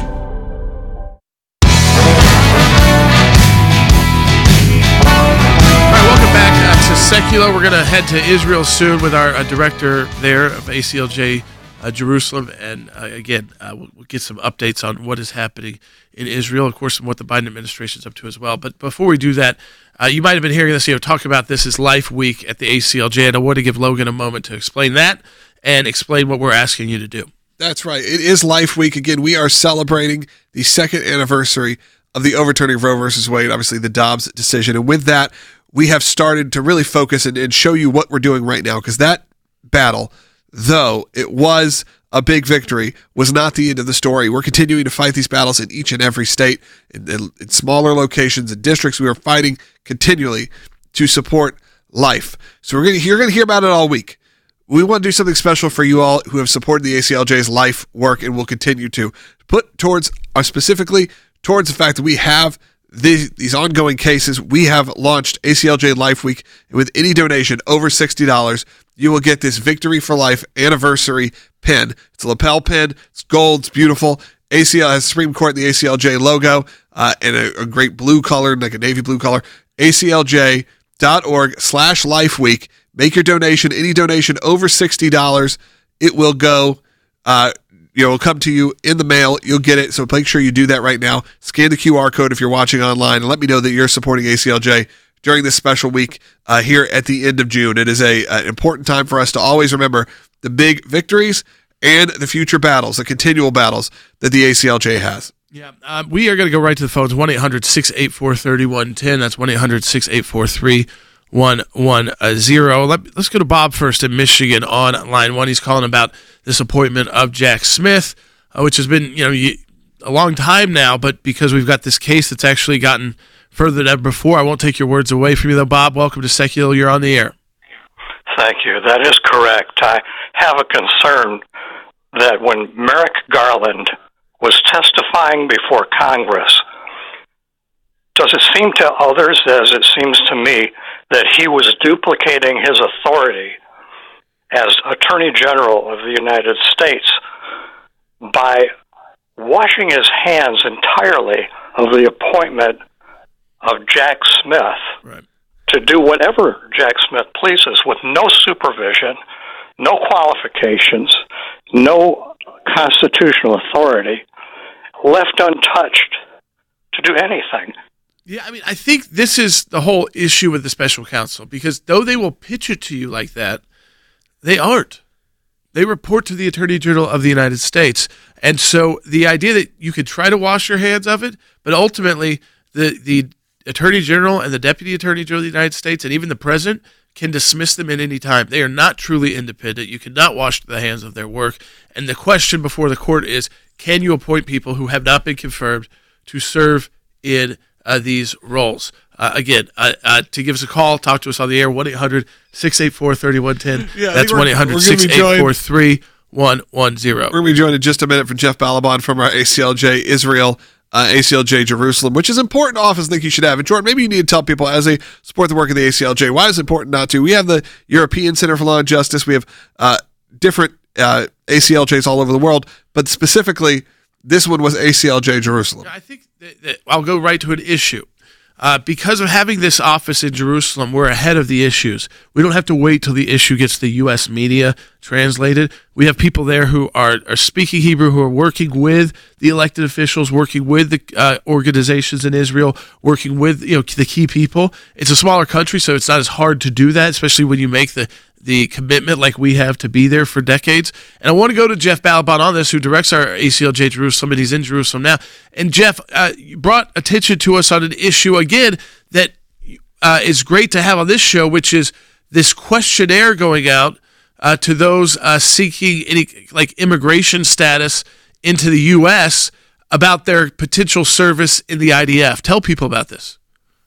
Secular. We're going to head to Israel soon with our uh, director there of A C L J uh, Jerusalem. And uh, again, uh, we'll, we'll get some updates on what is happening in Israel, of course, and what the Biden administration is up to as well. But before we do that, uh, you might have been hearing us, you know, talk about this is Life Week at the A C L J. And I want to give Logan a moment to explain that and explain what we're asking you to do. That's right. It is Life Week. Again, we are celebrating the second anniversary of the overturning of Roe versus Wade, obviously the Dobbs decision. And with that, we have started to really focus and, and show you what we're doing right now, because that battle, though it was a big victory, was not the end of the story. We're continuing to fight these battles in each and every state, in, in, in smaller locations and districts. We are fighting continually to support life. So we're gonna, you're going to hear about it all week. We want to do something special for you all who have supported the A C L J's life work and will continue to put towards, uh, specifically towards the fact that we have These, these ongoing cases. We have launched A C L J Life Week, and with any donation over sixty dollars, you will get this Victory for Life anniversary pin. It's a lapel pin. It's gold. It's beautiful. A C L has Supreme Court and the A C L J logo uh, and a, a great blue color, like a navy blue color. A C L J dot org slash Life Week. Make your donation. Any donation over sixty dollars, it will go. Uh, You know, it'll come to you in the mail. You'll get it. So make sure you do that right now. Scan the Q R code if you're watching online, and let me know that you're supporting A C L J during this special week uh, here at the end of June. It is a an important time for us to always remember the big victories and the future battles, the continual battles that the A C L J has. Yeah, um, we are going to go right to the phones. one eight hundred six eight four three one one zero. That's one eight hundred six eight four three one one zero. Let, let's go to Bob first in Michigan on line one. He's calling about this appointment of Jack Smith, uh, which has been, you know, a long time now, but because we've got this case that's actually gotten further than ever before, I won't take your words away from you, though. Bob, welcome to Secular. You're on the air. Thank you. That is correct. I have a concern that when Merrick Garland was testifying before Congress, does it seem to others, as it seems to me, that he was duplicating his authority as Attorney General of the United States by washing his hands entirely of the appointment of Jack Smith right. to do whatever Jack Smith pleases with no supervision, no qualifications, no constitutional authority, left untouched to do anything? Yeah, I mean, I think this is the whole issue with the special counsel, because though they will pitch it to you like that, they aren't. they report to the Attorney General of the United States. And so the idea that you could try to wash your hands of it, but ultimately the, the Attorney General and the Deputy Attorney General of the United States and even the President can dismiss them at any time. They are not truly independent. You cannot wash the hands of their work. And the question before the court is, can you appoint people who have not been confirmed to serve in uh, these roles? Uh, again, uh, uh, to give us a call, talk to us on the air, one eight hundred six eight four three one one zero. Yeah, That's one eight hundred six eight four three one one zero. We're going to be joined in just a minute from Jeff Balaban from our A C L J Israel, uh, A C L J Jerusalem, which is an important office I think you should have. And Jordan, maybe you need to tell people as they support the work of the A C L J, why is it important not to? We have the European Center for Law and Justice. We have uh, different uh, A C L Js all over the world, but specifically, this one was A C L J Jerusalem. I think that, that I'll go right to an issue. Uh, because of having this office in Jerusalem, we're ahead of the issues. We don't have to wait till the issue gets the U S media translated. We have people there who are, are speaking Hebrew, who are working with the elected officials, working with the uh, organizations in Israel, working with you know the key people. It's a smaller country, so it's not as hard to do that, especially when you make the the commitment like we have to be there for decades. And I want to go to Jeff Balaban on this, who directs our A C L J Jerusalem, and he's in Jerusalem now. And Jeff, uh, you brought attention to us on an issue, again, that uh, is great to have on this show, which is this questionnaire going out uh, to those uh, seeking any like immigration status into the U S about their potential service in the I D F. Tell people about this.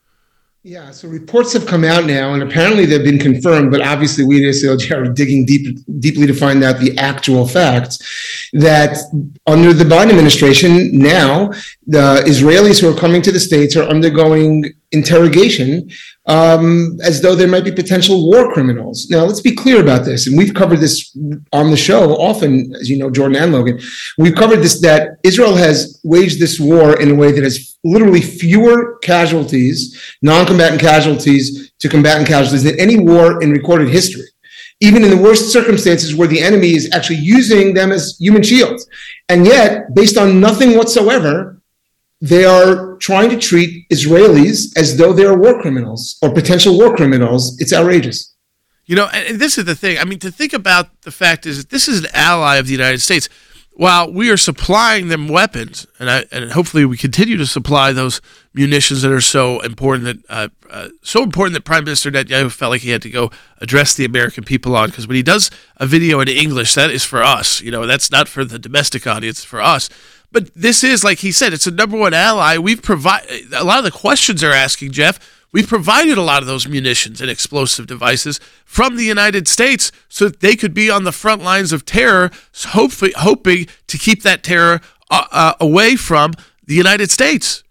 Yeah, so reports have come out now, and apparently they've been confirmed, but obviously we at A C L J are digging deep, deeply to find out the actual facts, that under the Biden administration now, the Israelis who are coming to the States are undergoing interrogation um, as though there might be potential war criminals. Now, let's be clear about this, and we've covered this on the show often, as you know, Jordan and Logan. We've covered this, that Israel has waged this war in a way that has literally fewer casualties, non-combatant casualties to combatant casualties than any war in recorded history, even in the worst circumstances where the enemy is actually using them as human shields. And yet, based on nothing whatsoever, they are trying to treat Israelis as though they are war criminals or potential war criminals. It's outrageous. You know, and this is the thing. I mean, to think about the fact is that this is an ally of the United States. While we are supplying them weapons, and I, and hopefully we continue to supply those munitions that are so important that uh, uh, so important that Prime Minister Netanyahu felt like he had to go address the American people on, because when he does a video in English, that is for us. You know, that's not for the domestic audience, for us. But this is, like he said, it's a number one ally. We've provided a lot of the questions they're asking, Jeff. We've provided a lot of those munitions and explosive devices from the United States so that they could be on the front lines of terror, hopefully hoping to keep that terror uh, uh, away from the United States.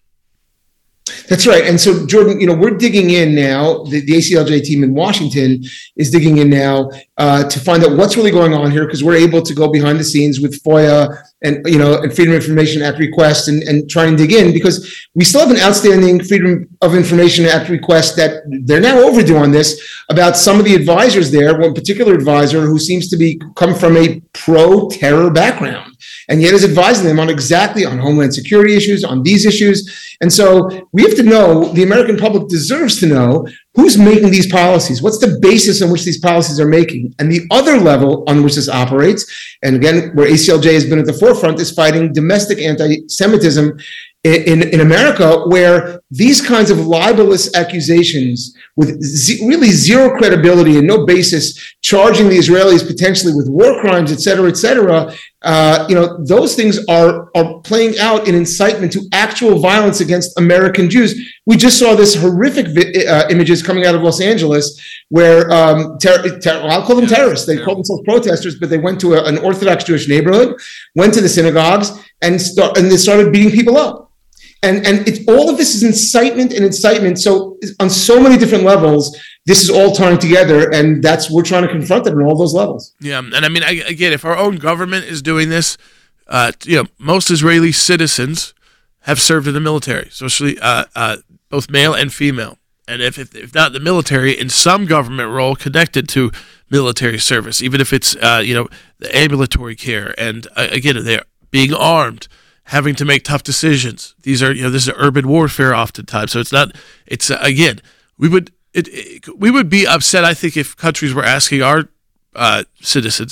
That's right. And so, Jordan, you know, we're digging in now. The, the A C L J team in Washington is digging in now uh, to find out what's really going on here, because we're able to go behind the scenes with FOIA and, you know, and Freedom of Information Act requests and, and try and dig in, because we still have an outstanding Freedom of Information Act request that they're now overdue on this, about some of the advisors there, one particular advisor who seems to be come from a pro-terror background, and yet is advising them on exactly on Homeland Security issues, on these issues. And so we have to know, the American public deserves to know, who's making these policies? What's the basis on which these policies are making? And the other level on which this operates, and again, where A C L J has been at the forefront, is fighting domestic anti-Semitism in, in, in America, where these kinds of libelous accusations with z- really zero credibility and no basis, charging the Israelis potentially with war crimes, et cetera, et cetera, uh, you know, those things are, are playing out in incitement to actual violence against American Jews. We just saw this horrific vi- uh, images coming out of Los Angeles where, um, ter- ter- well, I'll call them terrorists. They call themselves protesters, but they went to a, an Orthodox Jewish neighborhood, went to the synagogues, and, start, and they started beating people up. And and it's all of this is incitement and incitement. So on so many different levels, this is all tying together, and that's we're trying to confront it on all those levels. Yeah, and I mean, I, again, if our own government is doing this, uh, you know, most Israeli citizens have served in the military, especially uh, uh, both male and female, and if, if if not the military, in some government role connected to military service, even if it's uh, you know the ambulatory care, and uh, again, they're being armed, having to make tough decisions. These are, you know, this is urban warfare oftentimes. So it's not, it's, uh, again, we would, it, it, we would be upset, I think, if countries were asking our uh, citizens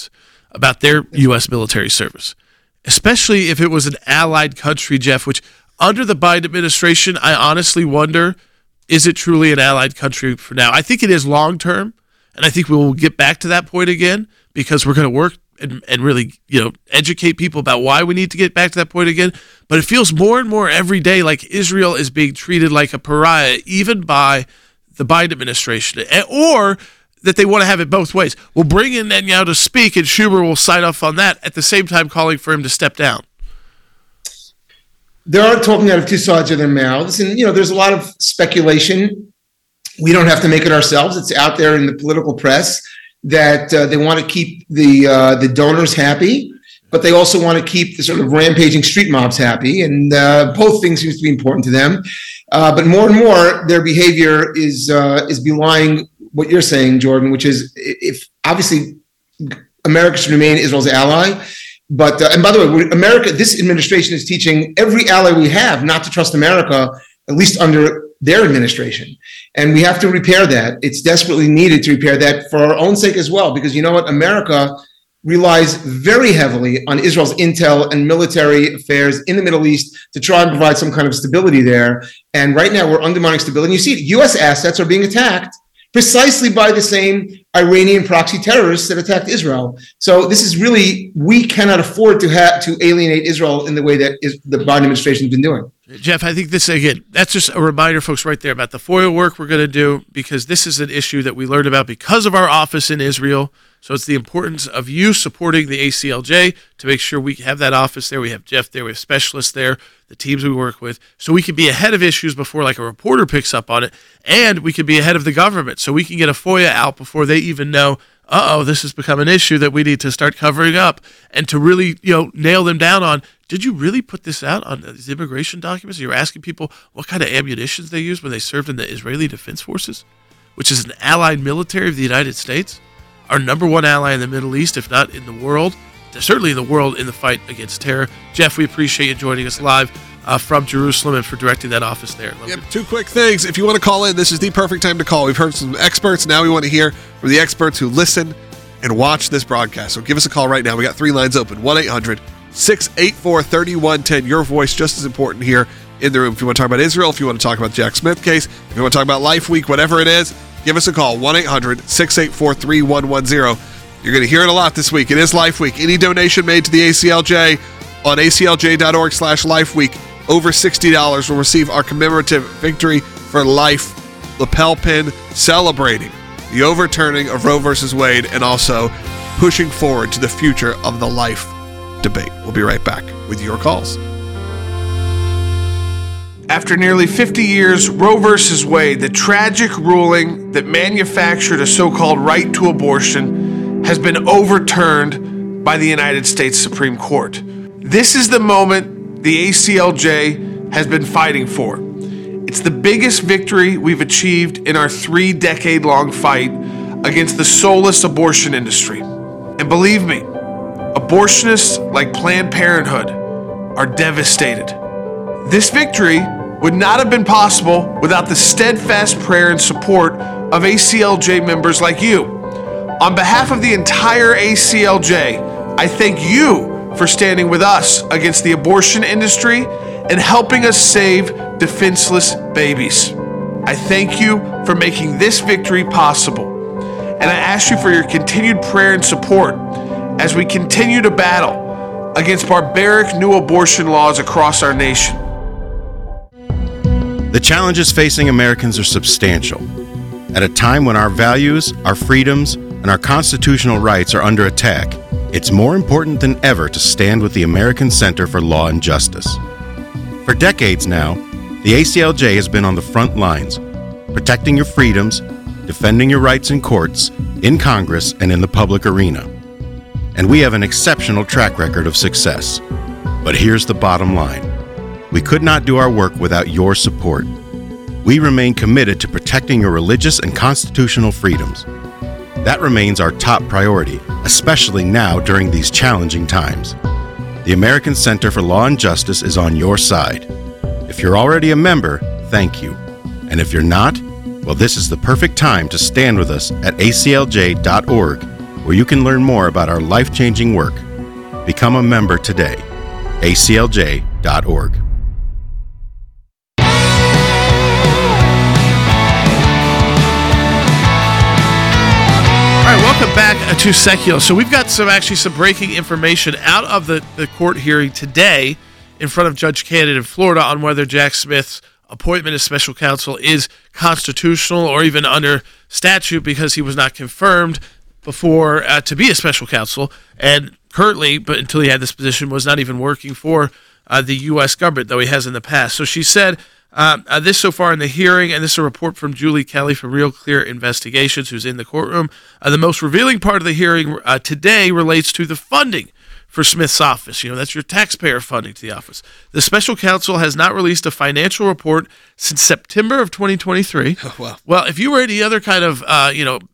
about their U S military service, especially if it was an allied country, Jeff, which under the Biden administration, I honestly wonder, is it truly an allied country for now? I think it is long term, and I think we will get back to that point again because we're going to work and, and really, you know, educate people about why we need to get back to that point again. But it feels more and more every day like Israel is being treated like a pariah, even by the Biden administration, or that they want to have it both ways. We'll bring in Netanyahu to speak, and Schumer will sign off on that, at the same time calling for him to step down. They are talking out of two sides of their mouths. And, you know, there's a lot of speculation. We don't have to make it ourselves. It's out there in the political press that uh, they want to keep the uh, the donors happy, but they also want to keep the sort of rampaging street mobs happy. And uh, both things seem to be important to them. Uh, but more and more, their behavior is uh, is belying what you're saying, Jordan, which is if obviously America should remain Israel's ally. But, uh, and by the way, America, this administration is teaching every ally we have not to trust America, at least under their administration. And we have to repair that. It's desperately needed to repair that for our own sake as well, because you know what? America relies very heavily on Israel's intel and military affairs in the Middle East to try and provide some kind of stability there. And right now we're undermining stability. And you see, U S assets are being attacked precisely by the same Iranian proxy terrorists that attacked Israel. So this is really, we cannot afford to have to alienate Israel in the way that is, the Biden administration has been doing. Jeff, I think this, again, that's just a reminder, folks, right there about the FOIA work we're going to do, because this is an issue that we learned about because of our office in Israel. So it's the importance of you supporting the A C L J to make sure we have that office there. We have Jeff there. We have specialists there, the teams we work with, so we can be ahead of issues before like a reporter picks up on it, and we can be ahead of the government so we can get a FOIA out before they even know, uh-oh, this has become an issue that we need to start covering up, and to really, you know, nail them down on, did you really put this out on these immigration documents? You're asking people what kind of ammunitions they used when they served in the Israeli Defense Forces, which is an allied military of the United States, our number one ally in the Middle East, if not in the world, certainly in the world in the fight against terror. Jeff, we appreciate you joining us live uh, from Jerusalem and for directing that office there. Yep, two quick things. If you want to call in, this is the perfect time to call. We've heard some experts. Now we want to hear from the experts who listen and watch this broadcast. So give us a call right now. We got three lines open. one eight hundred six eight four three one one zero. Your voice just as important here in the room. If you want to talk about Israel, if you want to talk about the Jack Smith case, if you want to talk about Life Week, whatever it is, give us a call. one eight hundred six eight four three one one zero. You're going to hear it a lot this week. It is Life Week. Any donation made to the A C L J on A C L J dot org slash Life Week over sixty dollars will receive our commemorative Victory for Life lapel pin celebrating the overturning of Roe versus Wade and also pushing forward to the future of the life debate. We'll be right back with your calls. After nearly fifty years, Roe versus Wade, the tragic ruling that manufactured a so-called right to abortion, has been overturned by the United States Supreme Court. This is the moment the A C L J has been fighting for. It's the biggest victory we've achieved in our three-decade-long fight against the soulless abortion industry. And believe me, abortionists like Planned Parenthood are devastated. This victory would not have been possible without the steadfast prayer and support of A C L J members like you. On behalf of the entire A C L J, I thank you for standing with us against the abortion industry and helping us save defenseless babies. I thank you for making this victory possible. And I ask you for your continued prayer and support as we continue to battle against barbaric new abortion laws across our nation. The challenges facing Americans are substantial. At a time when our values, our freedoms, and our constitutional rights are under attack, it's more important than ever to stand with the American Center for Law and Justice. For decades now, the A C L J has been on the front lines, protecting your freedoms, defending your rights in courts, in Congress, and in the public arena. And we have an exceptional track record of success. But here's the bottom line. We could not do our work without your support. We remain committed to protecting your religious and constitutional freedoms. That remains our top priority, especially now during these challenging times. The American Center for Law and Justice is on your side. If you're already a member, thank you. And if you're not, well, this is the perfect time to stand with us at A C L J dot org, where you can learn more about our life-changing work. Become a member today. A C L J dot org. All right, welcome back to Secular. So we've got some actually some breaking information out of the, the court hearing today in front of Judge Cannon in Florida on whether Jack Smith's appointment as special counsel is constitutional or even under statute, because he was not confirmed before uh, to be a special counsel, and currently, but until he had this position, was not even working for uh, the U S government, though he has in the past. So she said uh, uh, this so far in the hearing, and this is a report from Julie Kelly from Real Clear Investigations, who's in the courtroom. Uh, the most revealing part of the hearing uh, today relates to the funding for Smith's office. You know, that's your taxpayer funding to the office. The special counsel has not released a financial report since September of twenty twenty-three. Oh, wow. Well, if you were any other kind of, uh, you know,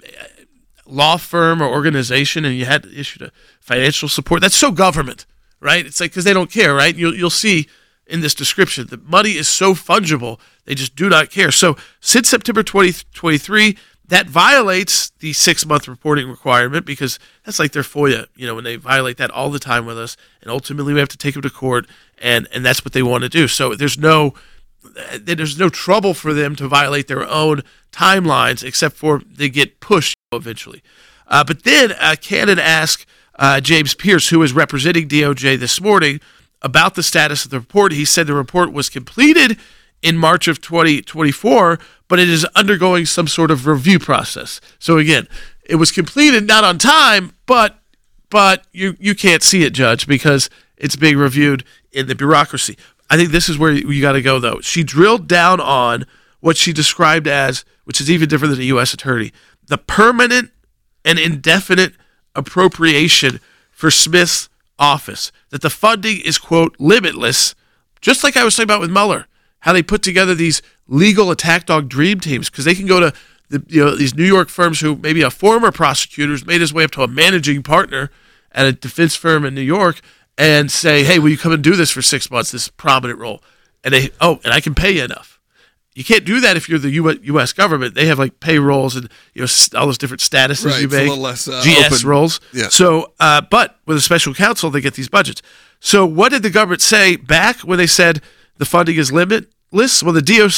law firm or organization and you had issued a financial support, that's so government, right? It's like, because they don't care, right? You'll, you'll see in this description that money is so fungible, they just do not care. So since September twenty twenty-three, that violates the six-month reporting requirement, because that's like their FOIA, you know, when they violate that all the time with us, and ultimately we have to take them to court, and, and that's what they want to do. So there's no there's no trouble for them to violate their own timelines, except for they get pushed eventually. Uh, but then uh, Cannon asked uh, James Pierce, who is representing D O J this morning, about the status of the report. He said the report was completed in March of twenty twenty-four, but it is undergoing some sort of review process. So again, it was completed not on time, but but you you can't see it, Judge, because it's being reviewed in the bureaucracy. I think this is where you, you got to go, though. She drilled down on what she described as, which is even different than a U S attorney, the permanent and indefinite appropriation for Smith's office, that the funding is, quote, limitless, just like I was talking about with Mueller, how they put together these legal attack dog dream teams, because they can go to the, you know, these New York firms who maybe a former prosecutor has made his way up to a managing partner at a defense firm in New York and say, hey, will you come and do this for six months, this prominent role? And they, oh, and I can pay you enough. You can't do that if you're the U S government. They have like payrolls and, you know, all those different statuses right, you make, a little less, uh, G S open. roles. Yeah. So, uh, but with a special counsel, they get these budgets. So what did the government say back when they said the funding is limitless? Well, the D O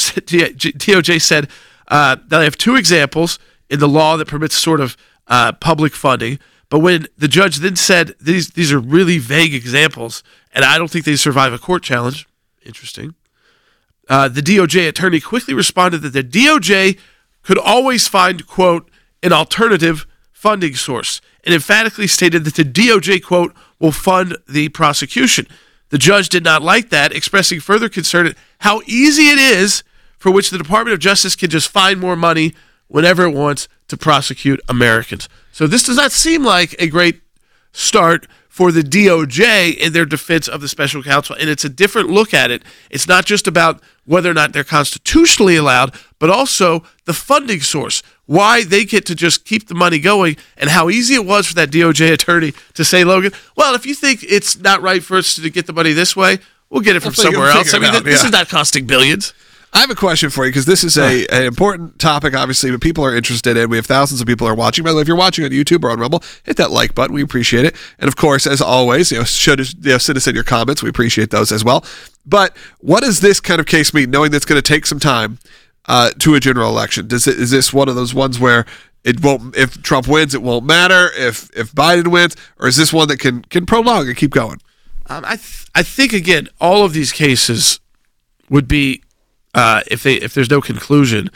J said uh, they have two examples in the law that permits sort of uh, public funding. But when the judge then said these these are really vague examples, and I don't think they survive a court challenge, interesting, uh, the D O J attorney quickly responded that the D O J could always find, quote, an alternative funding source, and emphatically stated that the D O J, quote, will fund the prosecution. The judge did not like that, expressing further concern at how easy it is for which the Department of Justice can just find more money whenever it wants to prosecute Americans. So this does not seem like a great start for the D O J in their defense of the special counsel, and it's a different look at it. It's not just about whether or not they're constitutionally allowed, but also the funding source, why they get to just keep the money going, and how easy it was for that D O J attorney to say, Logan, well, if you think it's not right for us to get the money this way, we'll get it from We'll figure- somewhere we'll else. I figure mean, it out, this yeah. is not costing billions. I have a question for you, because this is a an important topic, obviously, but people are interested in. We have thousands of people who are watching. By the way, if you're watching on YouTube or on Rumble, hit that like button. We appreciate it. And of course, as always, you know, should you know, send us in your comments. We appreciate those as well. But what does this kind of case mean, knowing that's going to take some time uh, to a general election? Does it, is this one of those ones where it won't, if Trump wins, it won't matter if if Biden wins, or is this one that can can prolong and keep going? Um, I th- I think again, all of these cases would be. Uh, if they if there's no conclusion,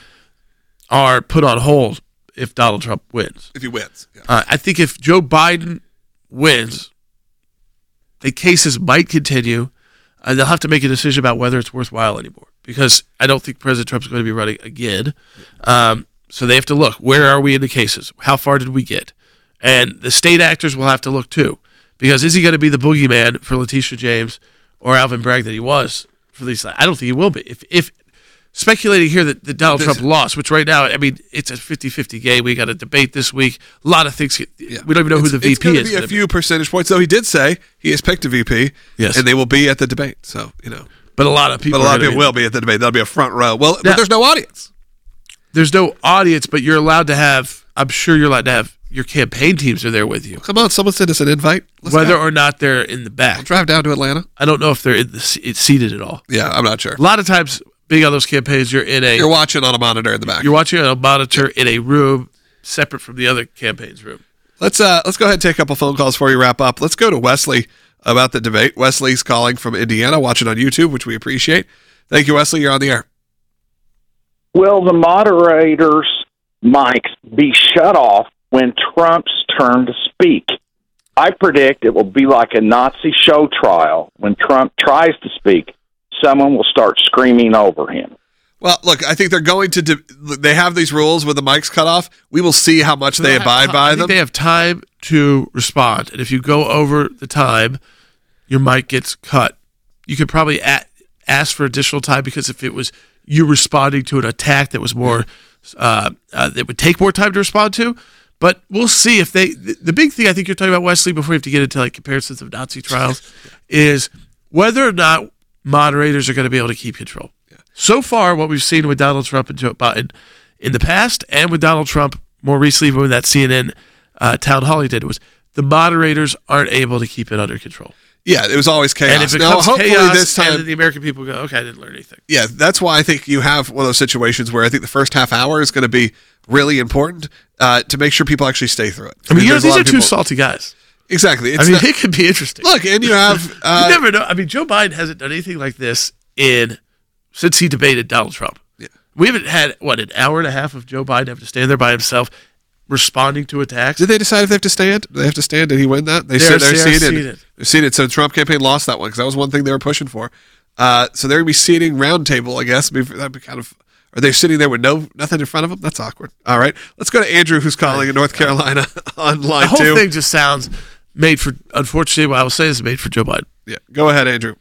are put on hold if Donald Trump wins. If he wins, yeah. uh, I think if Joe Biden wins, the cases might continue, and they'll have to make a decision about whether it's worthwhile anymore. Because I don't think President Trump's going to be running again. Um, so they have to look, where are we in the cases? How far did we get? And the state actors will have to look too, because is he going to be the boogeyman for Letitia James or Alvin Bragg that he was for these? I don't think he will be. If if speculating here that, that Donald Trump lost, which right now, I mean, it's a fifty-fifty game. We got a debate this week. A lot of things. Yeah. We don't even know it's, who the it's V P gonna is. Be a few percentage points, though. He did say he has picked a V P, yes, and they will be at the debate. So you know, but a lot of people. But a lot of people be, will be at the debate. That'll be a front row. Well, now, but there's no audience. There's no audience, but you're allowed to have. I'm sure you're allowed to have your campaign teams are there with you. Come on, someone send us an invite. Let's Whether go. or not they're in the back. I'll drive down to Atlanta. I don't know if they're in the, it's seated at all. Yeah, I'm not sure. A lot of times, being on those campaigns, you're in a... You're watching on a monitor in the back. You're watching on a monitor in a room separate from the other campaign's room. Let's uh, let's go ahead and take a couple phone calls before we wrap up. Let's go to Wesley about the debate. Wesley's calling from Indiana, watching on YouTube, which we appreciate. Thank you, Wesley. You're on the air. Will the moderators' mics be shut off when Trump's turn to speak? I predict it will be like a Nazi show trial. When Trump tries to speak, someone will start screaming over him. Well, look, I think they're going to. De- they have these rules with the mics cut off. We will see how much they abide have, by I them. think they have time to respond, and if you go over the time, your mic gets cut. You could probably a- ask for additional time, because if it was you responding to an attack that was more, uh, uh, that would take more time to respond to. But we'll see if they. The, the big thing I think you're talking about, Wesley, before you have to get into like comparisons of Nazi trials, is whether or not moderators are going to be able to keep control. So far, what we've seen with Donald Trump and Joe Biden in the past, and with Donald Trump more recently when that C N N uh, town hall he did, was the moderators aren't able to keep it under control. Yeah, it was always chaos. And if it now, comes hopefully chaos, this time, and the American people go, okay, I didn't learn anything. Yeah, that's why I think you have one of those situations where I think the first half hour is going to be really important uh, to make sure people actually stay through it. I mean, you know, there's a these lot are of two people- salty guys. Exactly. It's I mean, not- it could be interesting. Look, and you have... Uh, you never know. I mean, Joe Biden hasn't done anything like this in since he debated Donald Trump. Yeah. We haven't had, what, an hour and a half of Joe Biden having to stand there by himself responding to attacks. Did they decide if they have to stand? Do they have to stand? Did he win that? They They're- said they're they're seated. seated. They're seated. So the Trump campaign lost that one because that was one thing they were pushing for. Uh, so they're going to be seating round table, I guess. Maybe that'd be kind of... Are they sitting there with no nothing in front of them? That's awkward. All right. Let's go to Andrew, who's calling in North Carolina on line The whole two. thing just sounds made for, unfortunately, what I will say is made for Joe Biden. Yeah. Go ahead, Andrew.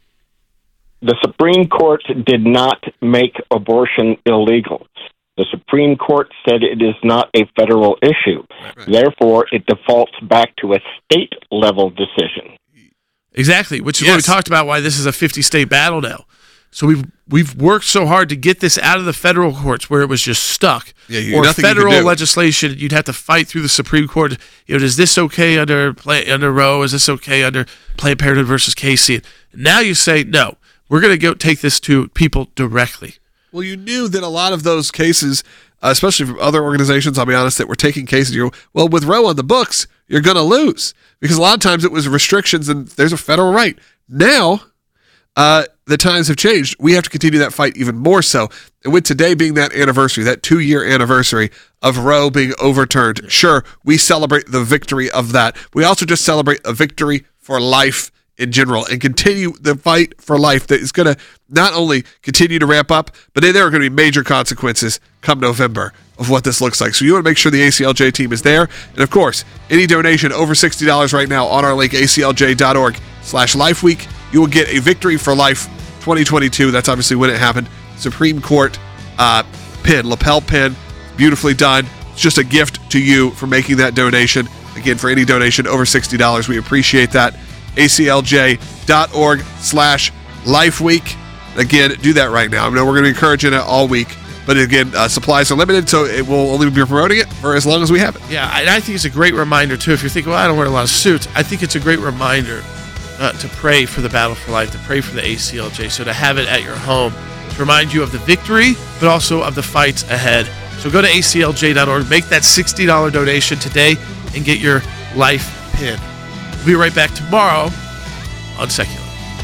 The Supreme Court did not make abortion illegal. The Supreme Court said it is not a federal issue. Right, right. Therefore, it defaults back to a state-level decision. Exactly, which is Yes. what we talked about, why this is a fifty-state battle now. So we've we've worked so hard to get this out of the federal courts where it was just stuck. Yeah, you- or nothing you could federal do. legislation, you'd have to fight through the Supreme Court. You know, is this okay under play, under Roe? Is this okay under Planned Parenthood versus Casey? Now you say no. We're going to go take this to people directly. Well, you knew that a lot of those cases, uh, especially from other organizations, I'll be honest, that were taking cases, you go, well, with Roe on the books, you're going to lose. Because a lot of times it was restrictions and there's a federal right. Now, uh, the times have changed. We have to continue that fight even more so. And with today being that anniversary, that two-year anniversary of Roe being overturned, sure, we celebrate the victory of that. We also just celebrate a victory for life in general and continue the fight for life that is going to not only continue to ramp up, but then there are going to be major consequences come November of what this looks like. So you want to make sure the A C L J team is there. And of course, any donation over sixty dollars right now on our link, A C L J dot org slash life week, you will get a Victory for Life twenty twenty-two. That's obviously when it happened. Supreme Court uh, pin, lapel pin, beautifully done. It's just a gift to you for making that donation. Again, for any donation over sixty dollars, we appreciate that. A C L J dot org slash life week. Again, do that right now. I know we're going to be encouraging it all week, but again, uh, supplies are limited, so it will only be promoting it for as long as we have it. Yeah, and I think it's a great reminder, too. If you're thinking, well, I don't wear a lot of suits, I think it's a great reminder uh, to pray for the battle for life, to pray for the A C L J. So to have it at your home to remind you of the victory, but also of the fights ahead. So go to A C L J dot org, make that sixty dollars donation today, and get your life pin. We'll be right back tomorrow on Secular.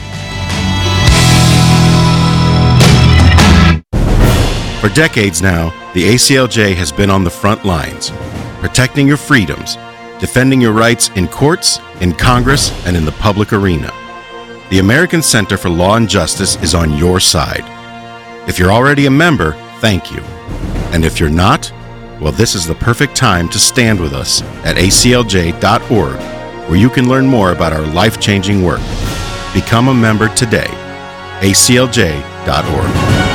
For decades now, the A C L J has been on the front lines, protecting your freedoms, defending your rights in courts, in Congress, and in the public arena. The American Center for Law and Justice is on your side. If you're already a member, thank you. And if you're not, well, this is the perfect time to stand with us at A C L J dot org, where you can learn more about our life-changing work. Become a member today. A C L J dot org.